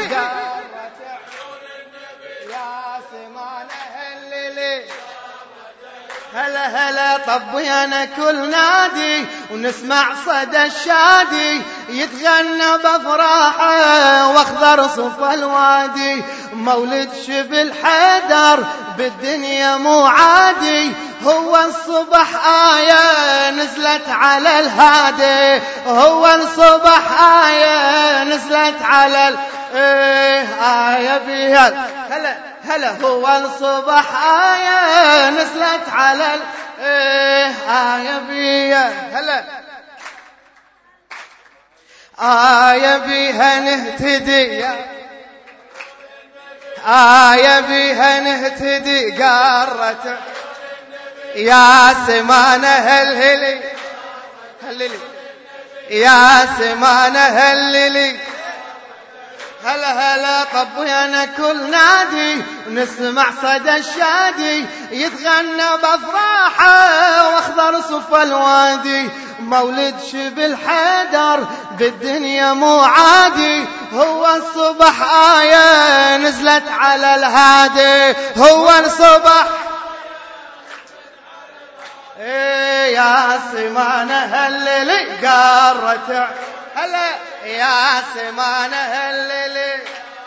يا سمانة هللي هلا هلا طبي انا كل نادي ونسمع صدى الشادي يتغنى بافراحه واخضر صفى الوادي مولد شبل حيدر بالدنيا مو عادي هو الصبح آية نزلت على الهادي هو الصبح آية نزلت على ال... إيه آية بيها هلا هلا هو الصبح آية نزلت على ال... إيه آية بيها هلا آية بيها نهتدي آية بيها نهتدي قارت يا سمانة هللي هللي يا سمانة هللي هلا هلا طبي انا كل نادي ونسمع صدى الشادي يتغنى بافراحه واخضر صفى الوادي مولد شبل حيدر بالدنيا مو عادي هو الصبح آية نزلت على الهادي هو الصبح إيه يا سمانة هللي قارت هلا يا سمانة هللي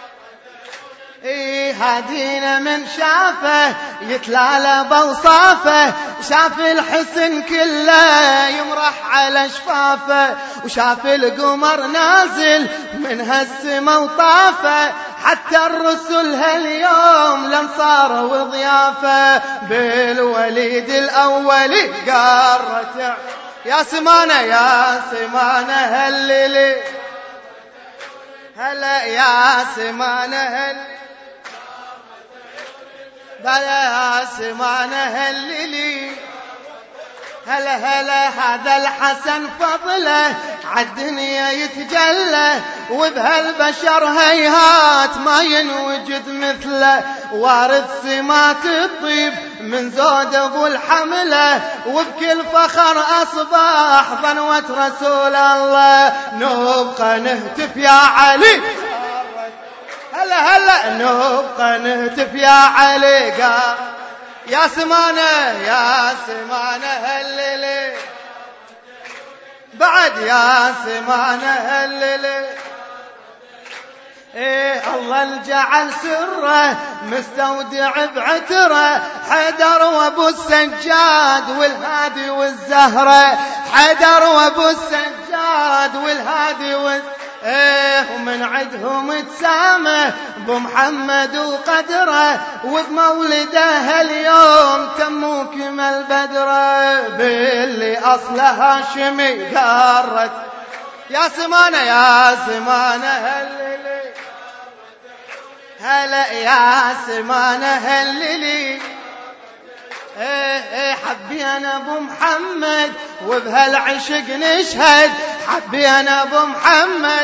إيه هادينا من شافه يتلالى بوصافه شاف الحسن كله يمرح على شفافه وشاف القمر نازل من هالسما وطافه حتى الرسل هاليوم لانصار وضيافه بالوليد الأول قارت يا سمانة يا سمانة هللي هلا يا سمانة هللي يا سمانة هللي هلا هلا هذا الحسن فضله عالدنيا يتجلى وبهالبشر هيهات ما ينوجد مثله وارث سمات الطيب من زود ابو الحمله وبكل فخر اصبح ظنوة رسول الله نبقى نهتف يا علي هلا هلا نبقى نهتف يا علي يا سمانة يا سمانة هللي بعد يا سمانة هللي إيه الله الجعل سره مستودع بعتره حيدر وابو السجاد والهادي والزهرة حيدر وابو السجاد والهادي والزهرة ايه ومن عدهم تسامه بمحمد وقدره وبمولده هاليوم تموا كمل بدره باللي اصلها هاشمي قارت يا سمانة يا سمانة هللي هلا يا سمانة هللي ايه ايه حبينا ابو محمد وبهالعشق نشهد حبينا ابو محمد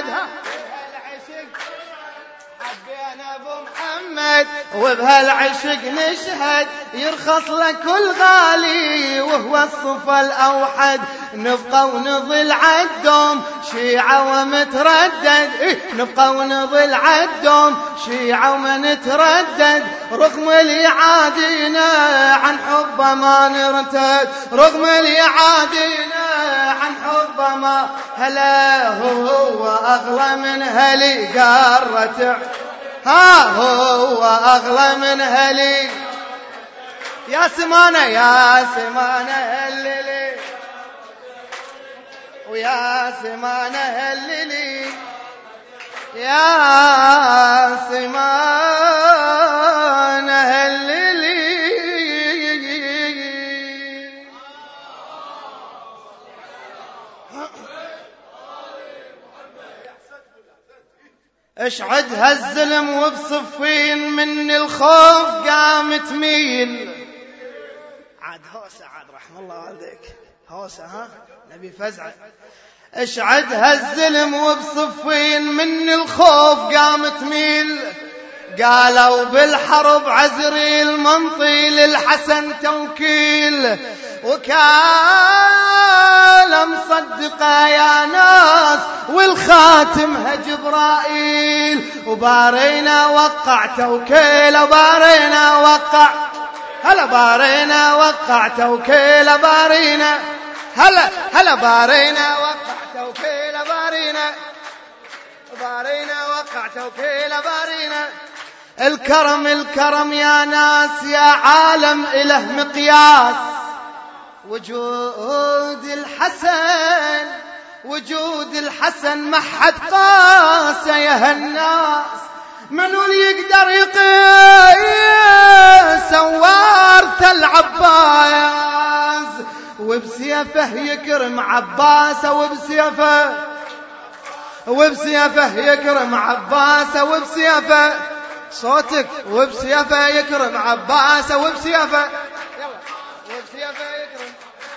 حبينا ابو محمد وبهالعشق نشهد يرخص لكل غالي وهو الصفا الاوحد نبقى ونظل عدهم شيعة ومتردد إيه نبقى ونظل عدهم شيعة ومنتردد رغم اللي عادينا عن حبه ما نرتد رغم اللي عادينا عن حبه ما هلا هو أغلى من هلي قارة ها هو أغلى من هلي يا سمانة يا سمانة هللي ويا سمانة هللي يا سمانة هللي اشعد هالزلم وبصفين من الخوف قام تميل عاد هوسة عاد رحم الله والديك هوسة ها نبي فزعة اشعد هالزلم وبصفين من الخوف قام تميل قالوا بالحرب عزريل منطي للحسن توكيل وكان مصدقه يا ناس والخاتمها جبرائيل وبارينا وقع توكيل وبارينا وقع هلا بارينا وقع توكيل بارينا هلا هلا بارينا وقع توكيل بارينا بارينا وقع توكيل بارينا الكرم الكرم يا ناس يا عالم إله مقياس وجود الحسن وجود الحسن ما حد قاسه يا هالناس منو اللي يقدر يقيس سوارت العباس وبسيفه يكرم عباسه وبسيفه وبسيفه يكرم عباسه وبسيفه صوتك وبسيفه يكرم عباسه وبسيفه يلا وبسيفه يكرم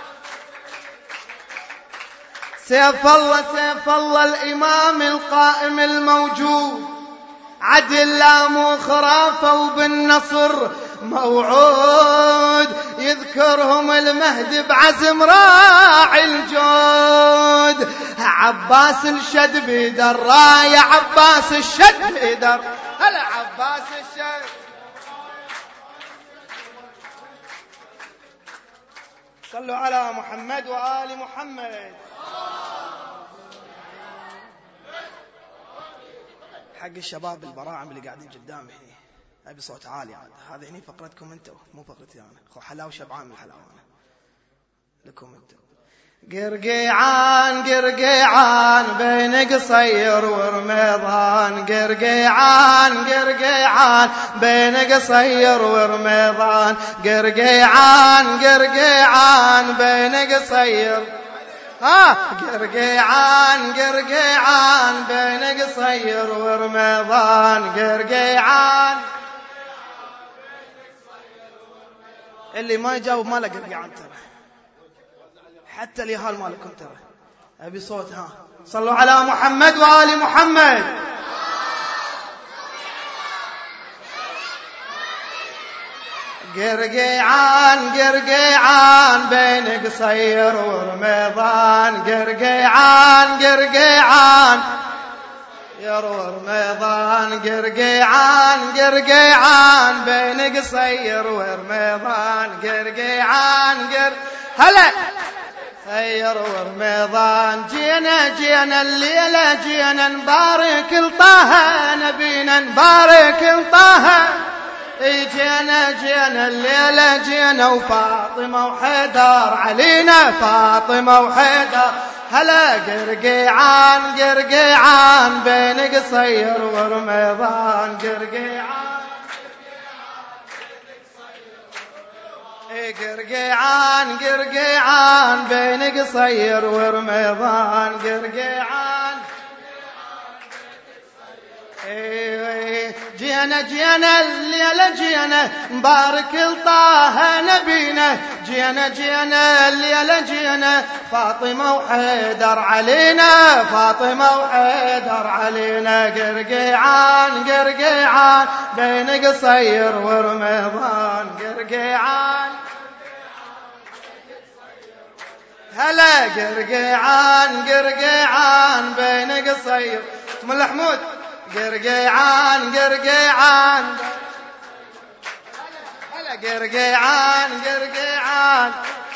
سيف الله سيف الله الإمام القائم الموجود عدل لا مو خرافة وبالنصر موعود يذكرهم المهدي بعزم راعي الجود عباس الشد بيدر راية عباس الشد بيدر هلا عباس الشد صلوا على محمد وآل محمد حق الشباب البراعم اللي قاعدين قدامي هنا أبي صوت عالي عاد هذا هنا فقرتكم أنتوا مو فقرتي أنا خو حلاوة شبعان من الحلاوة أنا لكم أنتوا قرقيعان قرقيعان بين قصير ورميضان قرقيعان قرقيعان بين قصير ورميضان قرقيعان قرقيعان بين قصير ها قرقيعان قرقيعان بين قصير ورميضان قرقيعان اللي ما يجاوب ما له قرقيعان ترى حتى اليهال مالكم ترى أبي صوت ها صلوا على محمد وآل محمد قرقيعان قرقيعان بين قصير ورميضان قرقيعان قرقيعان يا ورميضان قرقيعان قرقيعان بين قصير ورميضان قرقيعان قر هلا خير ورميضان جينا جينا الليلة جينا نبارك لطه نبينا نبارك لطه جينا جينا الليلة جينا وفاطمة وحيدر علينا فاطمة وحيدر هلا قرقيعان قرقيعان بين قصير ورميضان قرقيعان قرقيعان قرقيعان بين قصير ورميضان قرقيعان جينا جينا الليلة جينا نبارك لطه نبينا جينا جينا الليلة جينا فاطمة وحيدر علينا فاطمة وحيدر علينا قرقيعان قرقيعان بين قصير ورمضان قرقيعان هلا قرقيعان قرقيعان بين قصير ملا حمود قرقيعان قرقيعان هلا قرقيعان قرقيعان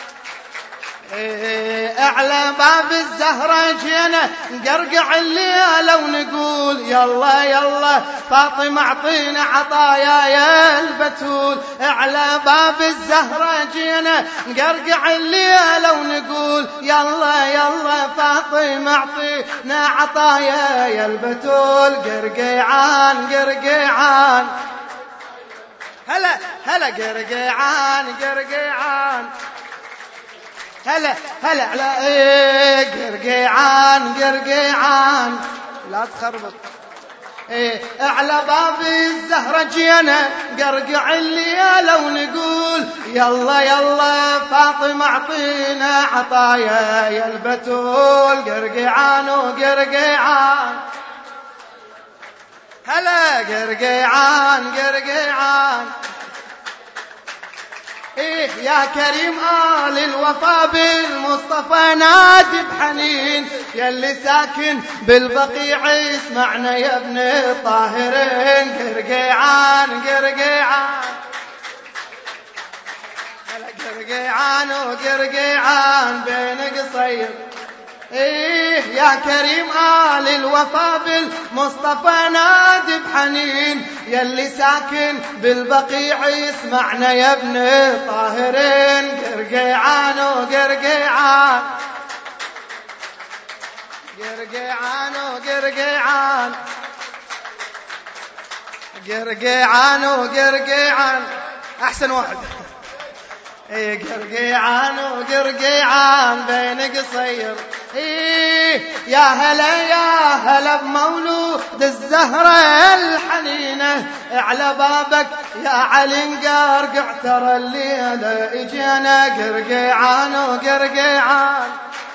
اعلى باب الزهرة جينا نقرقع الليلة ونقول يلا يلا فاطمة اعطينا عطايا يا البتول اعلى باب الزهرة جينا نقرقع الليلة ونقول يلا يلا فاطمة اعطينا عطايا يا البتول قرقيعان قرقيعان هلا هلا قرقيعان قرقيعان هلا هلا على ايه قرقيعان قرقيعان لا تخربط ايه على باب الزهرة جينا قرقع الليالة ونقول يلا يلا فاطمة اعطينا عطايا يا البتول قرقيعان وقرقيعان هلا قرقيعان قرقيعان إيه يا كريم آل الوفا بالمصطفى نادي بحنين يلي ساكن بالبقيع اسمعنا يا ابن الطاهرين قرقيعان قرقيعان قرقيعان وقرقيعان بين قصير إيه يا كريم آل الوفا بالمصطفى نادي بحنين يلي ساكن بالبقيع يسمعنا يا ابن طاهرين قرقيعان وقرقيعان قرقيعان وقرقيعان قرقيعان وقرقيعان أحسن واحد ايه قرقيعان وقرقيعان بين قصير ايه يا هلا يا هلا بمولود الزهرة الحنينة على بابك يا علي نقرقع ترى الليلة اجينا قرقيعان وقرقيعان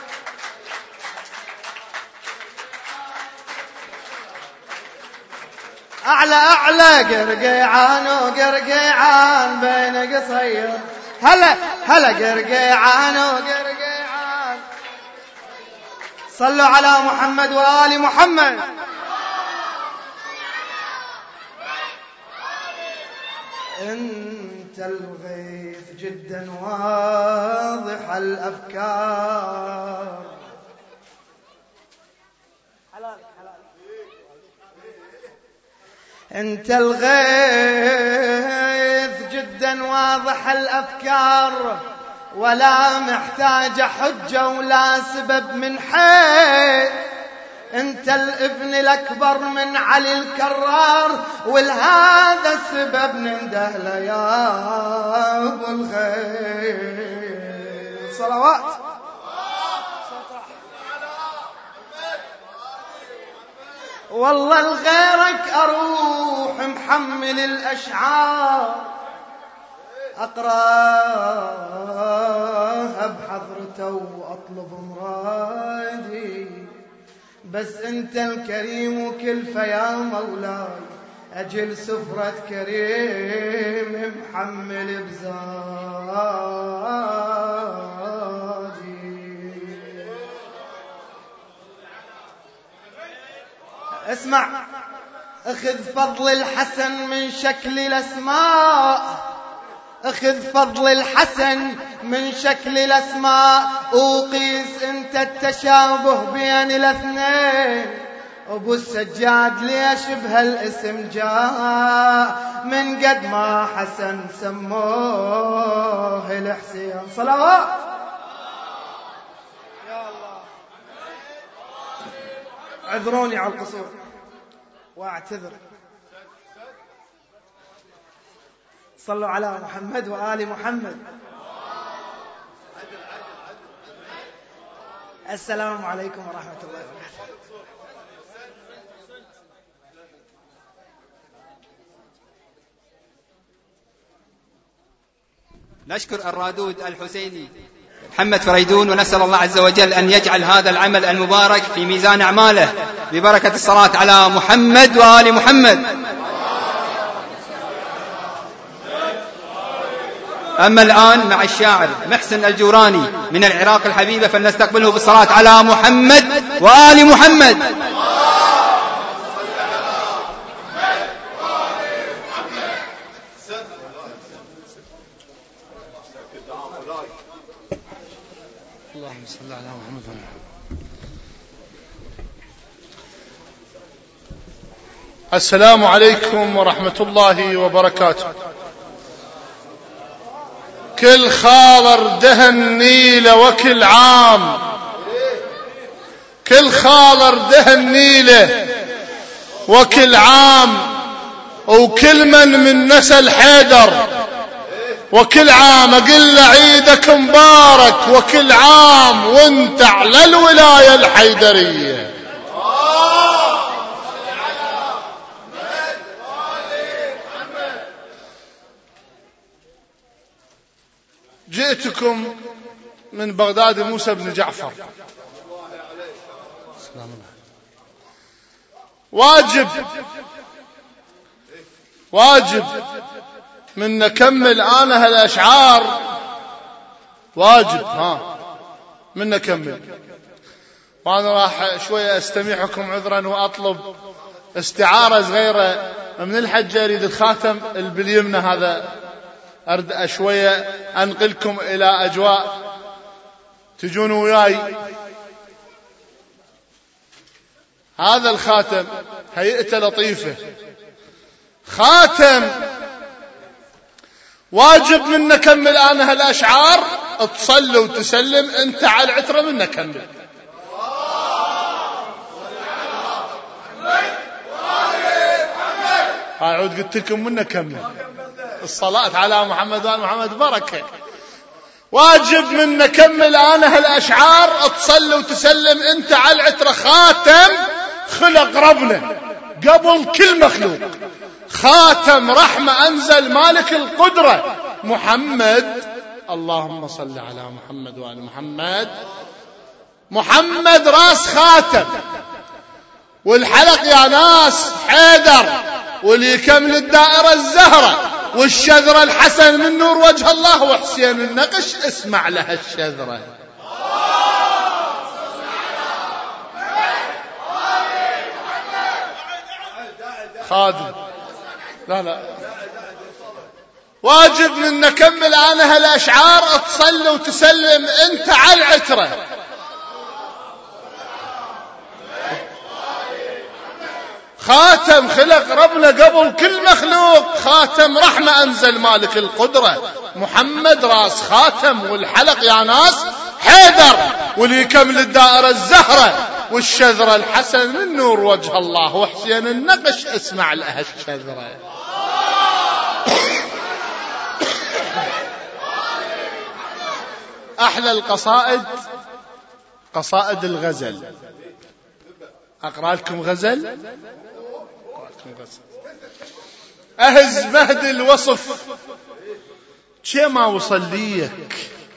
اعلى اعلى قرقيعان وقرقيعان بين قصير هلا هلا قرقيعان وقرقيعان صلوا على محمد وآل محمد انت الغيث جدا واضح الافكار انت الغيث جدا واضح الافكار ولا محتاج حجة ولا سبب من حي انت الابن الاكبر من علي الكرار ولهذا السبب ننده له يا ابو الخير صلوات والله لغيرك أروح محمل الأشعار أقراها بحضرته وأطلب مرادي بس أنت الكريم وكلفة يا مولاي أجل سفرة كريم محمل بزادي اسمع اخذ فضل الحسن من شكل الاسماء اخذ فضل الحسن من شكل الاسماء وقيس انت التشابه بين الاثنين ابو السجاد ليش بهالاسم جاء من قد ما حسن سموه الحسين صلوات يا الله عذروني على القصور واعتذر صلوا على محمد وآل محمد السلام عليكم ورحمة الله وبركاته نشكر الرادود الحسيني محمد فريدون، ونسأل الله عز وجل أن يجعل هذا العمل المبارك في ميزان أعماله ببركة الصلاة على محمد وآل محمد. أما الآن مع الشاعر محسن الجوراني من العراق الحبيبة، فلنستقبله بالصلاة على محمد وآل محمد. اللهم صل على محمد. السلام عليكم ورحمة الله وبركاته. كل خاضر دهن نيله وكل عام، كل خاضر دهن نيله وكل عام، وكل من من نسل حيدر وكل عام أقول له عيدك مبارك وكل عام وانت على الولاية الحيدرية. جئتكم من بغداد موسى بن جعفر، واجب واجب من نكمل أنا هالأشعار، واجب ها من نكمل. وأنا راح شوية أستميحكم عذرا وأطلب استعارة صغيرة من الحجة. أريد الخاتم باليمنى هذا، أرد شوية أنقلكم إلى أجواء، تجون وياي. هذا الخاتم هيئته لطيفة، خاتم واجب من نكمل أنا هالأشعار، تصلي وتسلم أنت على العترة من نكمل. هاي عود قلت لكم من نكمل الصلاة على محمد وآل محمد بركة. واجب من نكمل أنا هالأشعار، تصلي وتسلم أنت على العترة. خاتم خلق ربنا قبل كل مخلوق، خاتم رحمة أنزل مالك القدرة محمد. اللهم صل على محمد وآل محمد. محمد راس خاتم، والحلق يا ناس حيدر، واللي يكمل الدائرة الزهرة، والشذرة الحسن من نور وجه الله، وحسين النقش اسمع لها الشذرة. خادم لا لا واجب من نكمل أنا هالأشعار، تصلي وتسلم أنت على العترة. خاتم خلق ربنا قبل كل مخلوق، خاتم رحمة أنزل مالك القدرة محمد راس خاتم، والحلق يا ناس حيدر، واللي يكمل الدائرة الزهرة، والشذرة الحسن من نور وجه الله، وحسين النقش اسمع لها الشذرة. أحلى القصائد قصائد الغزل. أقرأ لكم غزل، أهز مهد الوصف شي ما وصل ليك،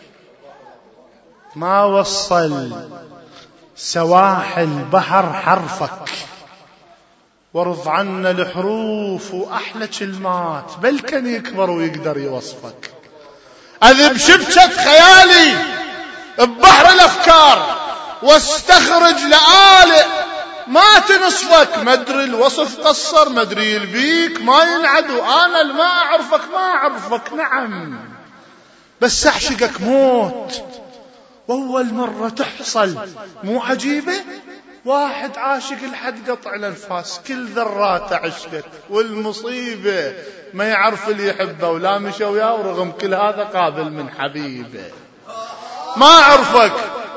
ما وصل سواحل بحر حرفك، وارض عنا الحروف وأحلى كلمات، بل كان يكبر ويقدر يوصفك. أذب شبكة خيالي ببحر الأفكار، واستخرج لآلئ ما تنصفك، مدري الوصف قصر مدري البيك ما ينعدو، أنا اللي ما أعرفك ما أعرفك نعم، بس أعشقك موت وأول مرة تحصل مو عجيبة. واحد عاشق لحد قطع الأنفاس، كل ذرات عشقك، والمصيبة ما يعرف اللي يحبه ولا مشى وياه، ورغم كل هذا قابل من حبيبه. ما أعرفك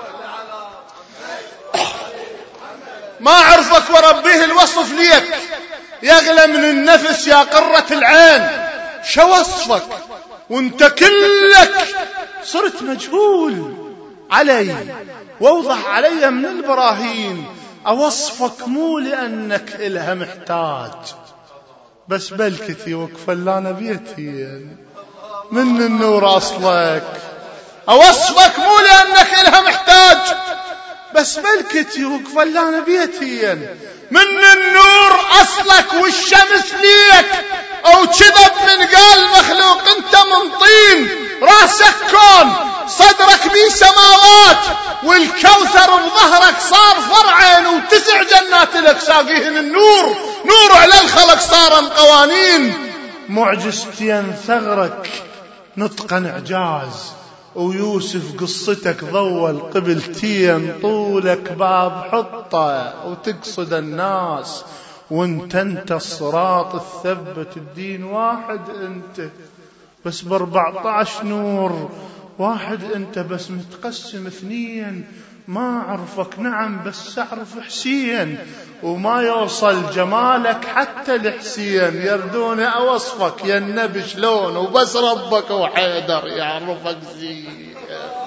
ما أعرفك وربيه الوصف ليك يغلى من النفس يا قرة العين. شو وصفك وانت كلك صرت مجهول علي، واوضح علي من البراهين. أوصفك مو لأنك إلها محتاج، بس بلكتي وكفلانة بيتي، من النور أصلك. أوصفك مو لأنك إلها محتاج، بس ملكتي وقفلانة بيتي. من النور أصلك والشمس ليك، أو كذب من قال مخلوق أنت من طين. راسك كون، صدرك بيه سماوات، والكوثر بظهرك صار فرعين وتسع جنات لك ساقيهن النور. نور على الخلق صار قوانين. معجزتين ثغرك نطقا إعجاز، ويوسف قصتك ضول قبلتين. طولك باب حطه وتقصد الناس، وانت انت الصراط الثبت الدين. واحد انت بس باربعطاش نور، واحد انت بس متقسم اثنين. ما اعرفك نعم بس اعرف حسين، وما يوصل جمالك حتى الحسين. يردون اوصفك يا النبي شلون، وبس ربك وحيدر يعرفك زين.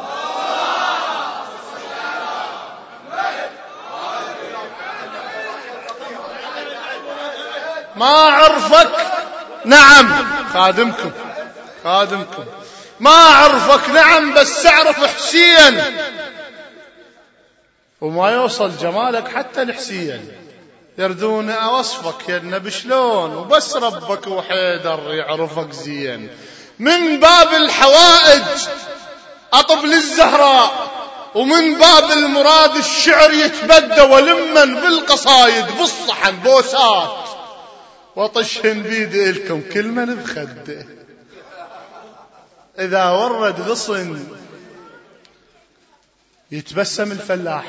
ما اعرفك نعم خادمكم خادمكم ما اعرفك نعم بس اعرف حسين، وما يوصل جمالك حتى الحسين. يردون اوصفك يا النبي شلون، وبس ربك وحيدر يعرفك زين. من باب الحوائج اطب للزهراء، ومن باب المراد الشعر يتبدى ولمن بالقصايد بالصحن بوسات، وطشهن بيد إلكم كل من بخده. إذا ورد غصن يتبسم الفلاح،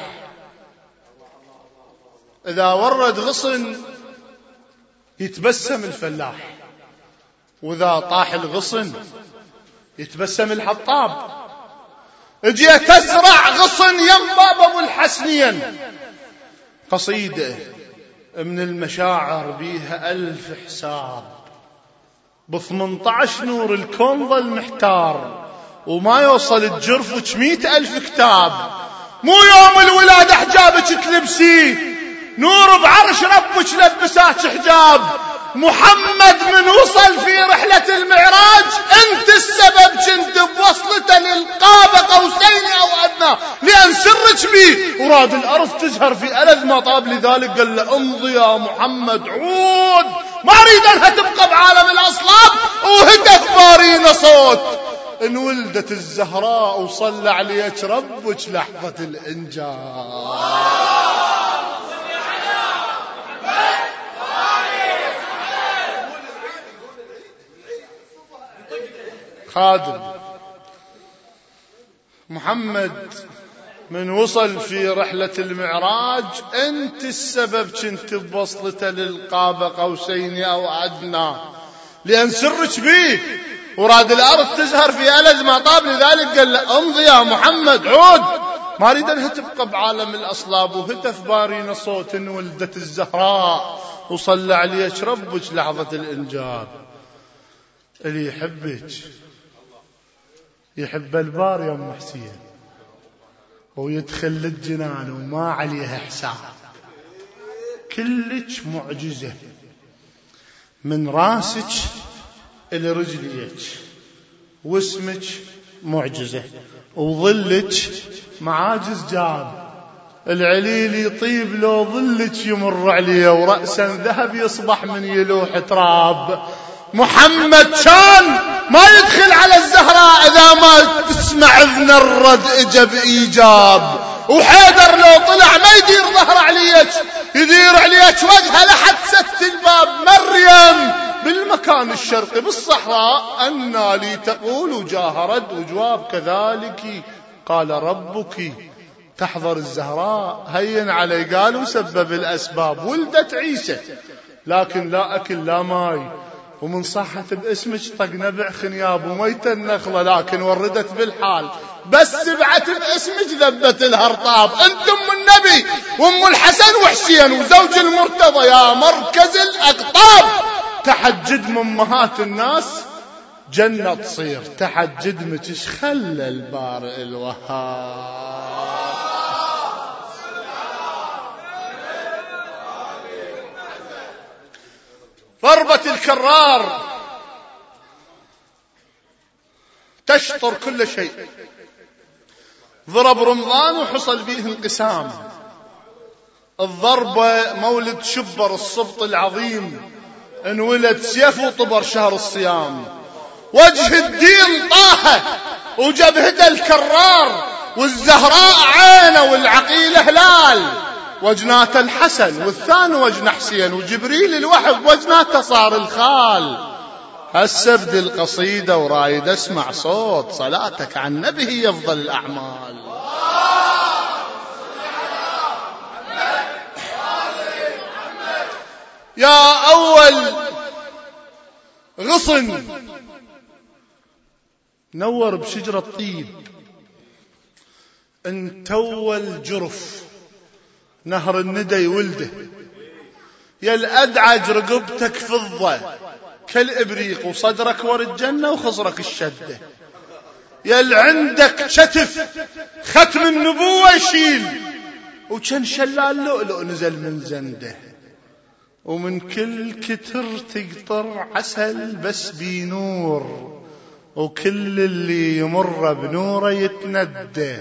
إذا ورد غصن يتبسم الفلاح، وإذا طاح الغصن يتبسم الحطاب. اجيت ازرع غصن يم باب ابو الحسنين، قصيدة من المشاعر بيها ألف حساب. بثمنطعش نور الكون ظل محتار، وما يوصل الجرفك مئة ألف كتاب. مو يوم الولادة حجابك تلبسيه، نور بعرش ربك لبسات حجاب. محمد من وصل في رحلة المعراج، انت السبب كنت بوصلته للقاب قوسين او ادنى، لان سرك بيه وراد الارض تزهر في ألذ ما طاب. لذلك قال له امضي يا محمد عود، ما اريد انها تبقى بعالم الاصلاب. وهتف بارينا صوت ان ولدت الزهراء، وصلى عليك ربك لحظة الانجاب. خادم محمد من وصل في رحلة المعراج، انت السبب كنت بوصلته للقاب قوسين او ادنى، لان سرك بيه وراد الارض تزهر في ألذ ما طاب. لذلك قال له امضي يا محمد عود، ما اريد انها تبقى بعالم الاصلاب. وهتف بارينا صوت ولدت الزهراء، وصلى عليك ربك لحظة الانجاب. اللي يحبك يحب البار يا ام حسين، ويدخل للجنان وما عليها حساب. كلك معجزة من راسك إلى رجليك، واسمك معجزة، وظلك معاجز جاب. العليل يطيب لو ظلك يمر عليه، ورأسا ذهب يصبح من يلوح تراب. محمد كان ما يدخل على الزهراء إذا ما تسمع اذن الرد اجا بإيجاب. وحيدر لو طلع ما يدير ظهر عليك، يدير عليك وجهه لحد ست الباب. مريم بالمكان الشرقي بالصحراء، أنى لي تقول جاهرد وجواب كذلك قال ربك. تحضر الزهراء هين علي قال وسبب الأسباب. ولدت عيسى لكن لا أكل لا ماي، ومن صحت باسمك طق نبع خنياب. وميت النخلة لكن وردت بالحال، بس سبعت باسمك ذبت الهرطاب. انت ام النبي وام الحسن وحسين وزوج المرتضى يا مركز الاقطاب. تحجد من امهات الناس جنة تصير، تحجد متش خلى البارئ الوهاب. ضربة الكرار تشطر كل شيء. ضرب رمضان وحصل به انقسام. الضربة مولد شبر الصبط العظيم، انولد سيف وطبر شهر الصيام. وجه الدين طه وجبهته الكرار، والزهراء عينه والعقيل هلال. وجنات الحسن والثاني وجن حسين، وجبريل الوحب وجناته صار الخال. هسه ابدي القصيدة ورايد اسمع صوت صلاتك عن النبي هي افضل الاعمال. يا اول غصن نور بشجرة طيب، انت اول جرف نهر الندى ولده. يا الادعج رقبتك فضة كالابريق، وصدرك ور الجنة وخصرك الشدة. يا اللي عندك شتف ختم النبوة يشيل، وكان شلال لؤلؤ نزل من زنده. ومن كل كتر تقطر عسل بس بنور، وكل اللي يمر بنوره يتندى.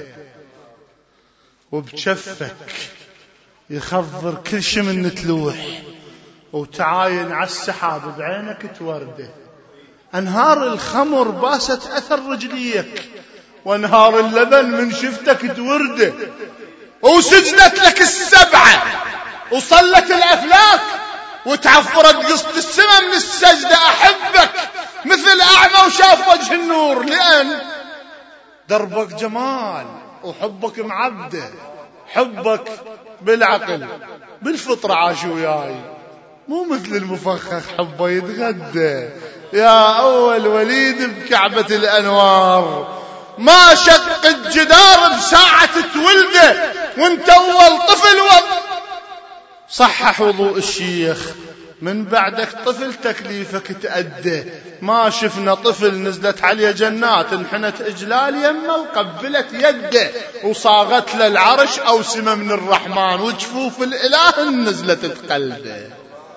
وبجفك يخضر كل شي من تلوح، وتعاين على السحاب بعينك تورده. انهار الخمر باست اثر رجليك، وانهار اللبن من شفتك تورده. وسجدت لك السبعة وصلت الافلاك، وتعفرت قسط السماء من السجدة. احبك مثل اعمى وشاف وجه النور، لان دربك جمال وحبك معبده. حبك بالعقل بالفطرة عاش وياي، مو مثل المفخخ حبه يتغدى. يا اول وليد بكعبة الانوار، ما شق الجدار بساعة تولده. وانت اول طفل وض صحح وضوء الشيخ، من بعدك طفل تكليفك تأدى. ما شفنا طفل نزلت عليه جنات انحنت اجلال يمه وقبلت يده، وصاغت له العرش او سمه من الرحمن، وجفوف الاله نزلت تقلده.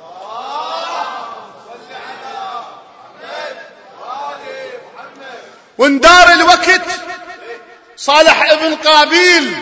واندار الوقت صالح ابن قابيل،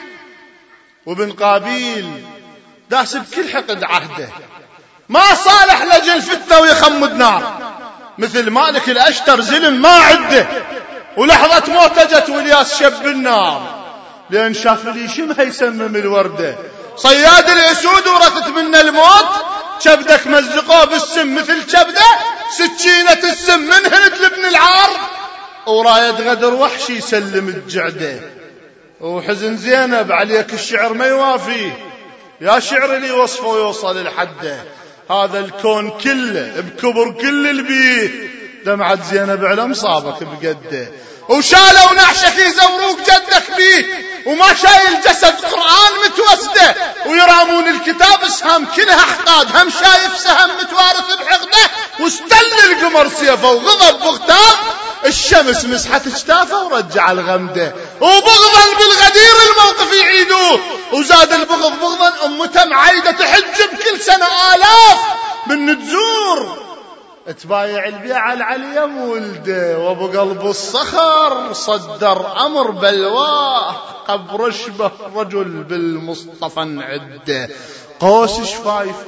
وابن قابيل داس بكل حقد عهده. ما صالح لجل فتة ويخمد نار، مثل مالك الأشتر زلم ما عده. ولحظة موته جت والياس شب النار، لأن شاف لي شمها يسمم الوردة. صياد الأسود ورثت منه الموت، كبدك مزقوه بالسم مثل كبده. سكينة السم منهنت لابن العار، ورايد غدر وحشي يسلم الجعده. وحزن زينب عليك الشعر ما يوافيه، يا شعر اللي وصفه ويوصل الحده. هذا الكون كله بكبر كل البيه، دمعت زينب على مصابك بقده. وشالوا نعشك يزوروك جدك بيه، وما شايل جسد قرآن متوسده. ويرامون الكتاب سهام كلها احقاد، هم شايف سهم متوارث بحقده. واستل القمر سيفه وغضب بغتاب، الشمس مسحت اجتافه ورجع الغمده. وبغضا بالغدير الموقف يعيدوه، وزاد البغض بغضا امته معيده تحج بكل سنه آلاف من تزور. تبايع البيعة العليا ولده، وابو قلب الصخر صدر امر بلواه. قبر اشبه رجل بالمصطفى نعده، قوس شفايفه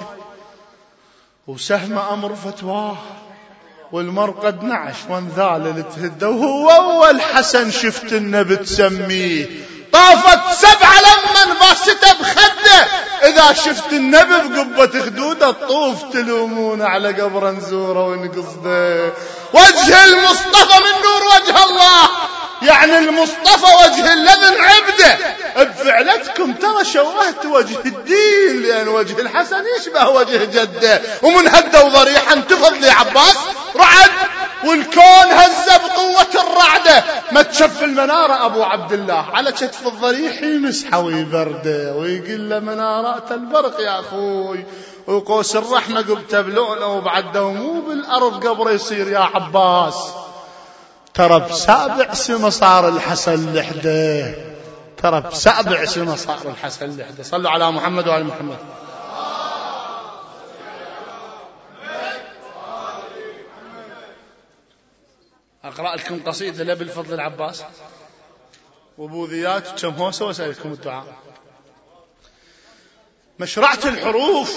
وسهم امر فتواه. والمرقد نعش وانذال تهدى، وهو اول حسن شفت النبي تسميه. طافت سبعة لما باسته بخده، اذا شفت النبي بقبة خدوده الطوف تلومون على قبر نزوره ونقصده. وجه المصطفى من نور وجه الله، يعني المصطفى وجه الذي عبده. بفعلتكم ترى شوهت وجه الدين، لأن وجه الحسن يشبه وجه جده. ومن هدى وضريحا انتفض لي عباس رعد، والكون هز بقوة الرعدة. ما تشف المنارة أبو عبد الله على كتف الضريح يمسحه ويبرده، ويقول له منارات البرق يا أخوي. وقوس الرحمة قبته بلونه وبعده، مو بالأرض قبره يصير يا عباس. ترى بسابع سنة صار الحسن لحده، ترى بسابع سنة صار الحسن لحده. صلوا على محمد وعلى محمد. أقرأ لكم قصيدة لأبي الفضل العباس وبوذيات وكم هوسة وأسألكم الدعاء. مشرعة الحروف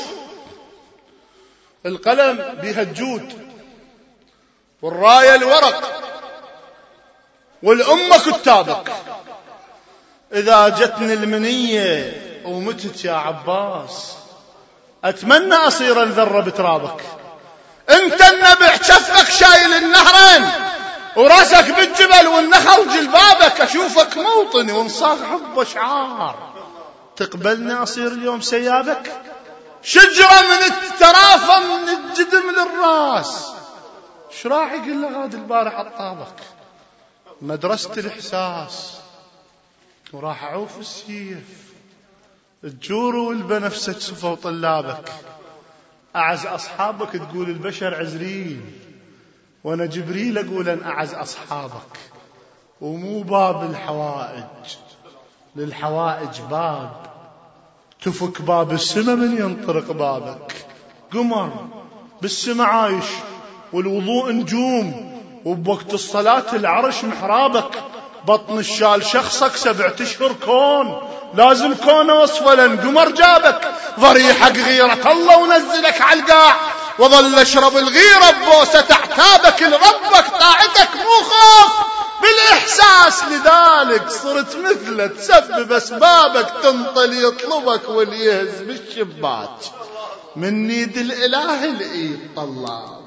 القلم بها الجود، والراية الورق، والأمة كتابك. إذا جتني المنية ومتت يا عباس أتمنى أصير الذرة بترابك. أنت النبع كفك شايل النهرين وراسك بالجبل والنخل جلبابك. أشوفك موطني وانصاغ حب أشعار، تقبلني أصير اليوم سيابك. شجرة من الترافة من الجدم للراس، شراح يقول له غاد البارح عطابك. مدرسة الإحساس وراح أعوف السيف، الجور والبنفسج صفوا طلابك. أعز أصحابك تقول البشر عزرين، وأنا جبريل أقول أن أعز أصحابك. ومو باب الحوائج، للحوائج باب، تفك باب السما من ينطرق بابك. قمر بالسما عايش والوضوء نجوم، وبوقت الصلاة العرش محرابك. بطن الشال شخصك سبعة أشهر كون، لازم كون وصفلا قمر جابك. ضريحك غيرة الله ونزلك على القاع، وظل اشرب الغيرة ببوسة اعتابك. لربك طاعتك مو خوف بالإحساس، لذلك صرت مثله تسبب أسبابك. تنطل يطلبك واللي يهز بالشباك، من نيد الإله الإيد طلابك.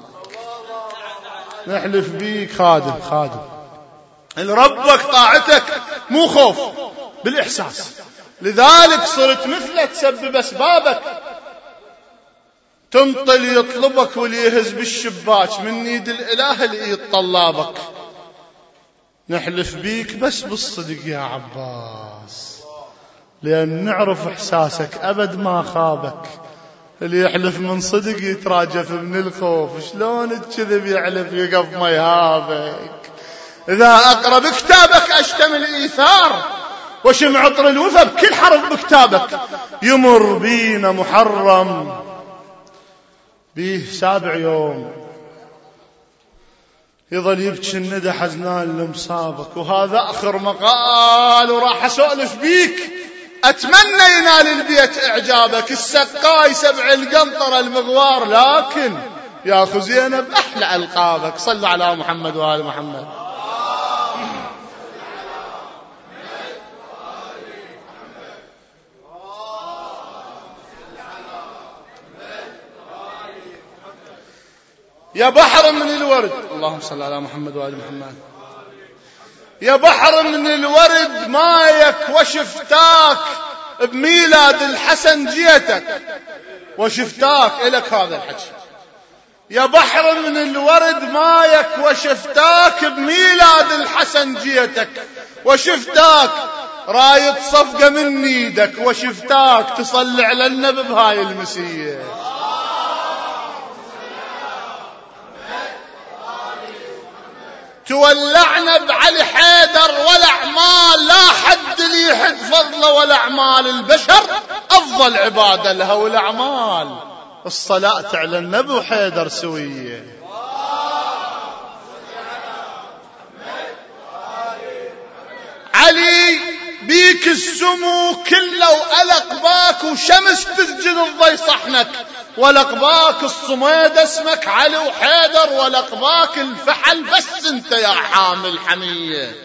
نحلف بيك خادم خادم لربك طاعتك مو خوف بالإحساس، لذلك صرت مثله تسبب أسبابك. تنطل يطلبك واللي يهز بالشباك، من نيد الإله الإيد طلابك. نحلف بيك بس بالصدق يا عباس، لأن نعرف إحساسك أبد ما خابك. اللي يحلف من صدق يتراجف من الخوف، شلون الكذب يعلف يقف ما يهابك. إذا أقرأ بكتابك أشتم الإيثار، وشم عطر الوفا بكل حرف بكتابك. يمر بينا محرم بيه سابع يوم، يظل يبكي الندى حزنان لمصابك. وهذا آخر مقال وراح أسولف بيك، أتمنى ينال البيت إعجابك. السقاي سبع القنطرة المغوار، لكن يا أخو زينب أحلى ألقابك. صلوا على محمد وآل محمد. يا بحر من الورد، اللهم صل على محمد وآل محمد. يا بحر من الورد مايك وشفتاك، بميلاد الحسن جيتك وشفتاك. إلك هذا الحكي. يا بحر من الورد مايك وشفتاك، بميلاد الحسن جيتك وشفتاك. راية صفقة من ايدك وشفتاك، تصلي على النبي بهاي المسية. تولعنا بعلي حيدر والأعمال، لا حد لي يحد فضله ولا أعمال البشر. أفضل عبادة لها والأعمال الصلاة على النبي وحيدر سوية. علي بيك السمو كله وألق باك، وشمس تسجد الضي صحنك. ولقباك الصميد اسمك علي وحيدر، ولقباك الفحل بس انت يا حامل حمية.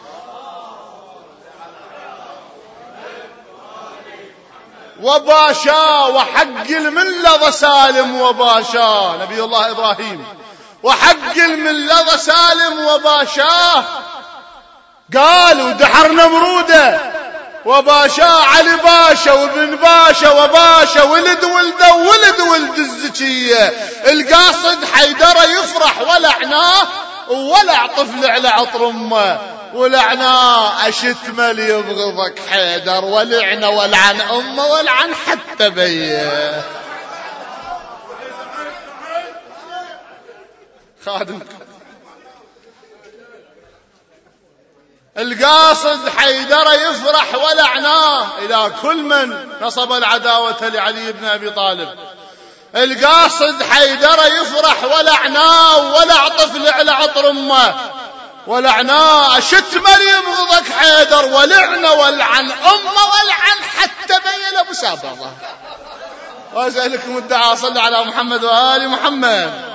وباشا وحق الملة سالم وباشا، نبي الله إبراهيم. وحق الملة سالم وباشا، قال ودحر نمرودة. وباشا علي باشا وابن باشا وباشا، ولد ولده ولد ولد الزكية. القاصد حيدره يفرح ولعناه، ولع طفل على عطر امه. ولعناه اشتمل يبغضك حيدر، ولعنه ولعن امه ولعن حتى بيه. خادمك القاصد حيدر يفرح ولعناه إلى كل من نصب العداوة لعلي بن أبي طالب. القاصد حيدر يفرح ولعناه، ولع طفل على عطر امه. ولعناه شتمر يبغضك حيدر ولعنه ولعن أمه ولعن حتى بين مسابقة. وأسألكم الدعاء صلى على محمد وآل محمد.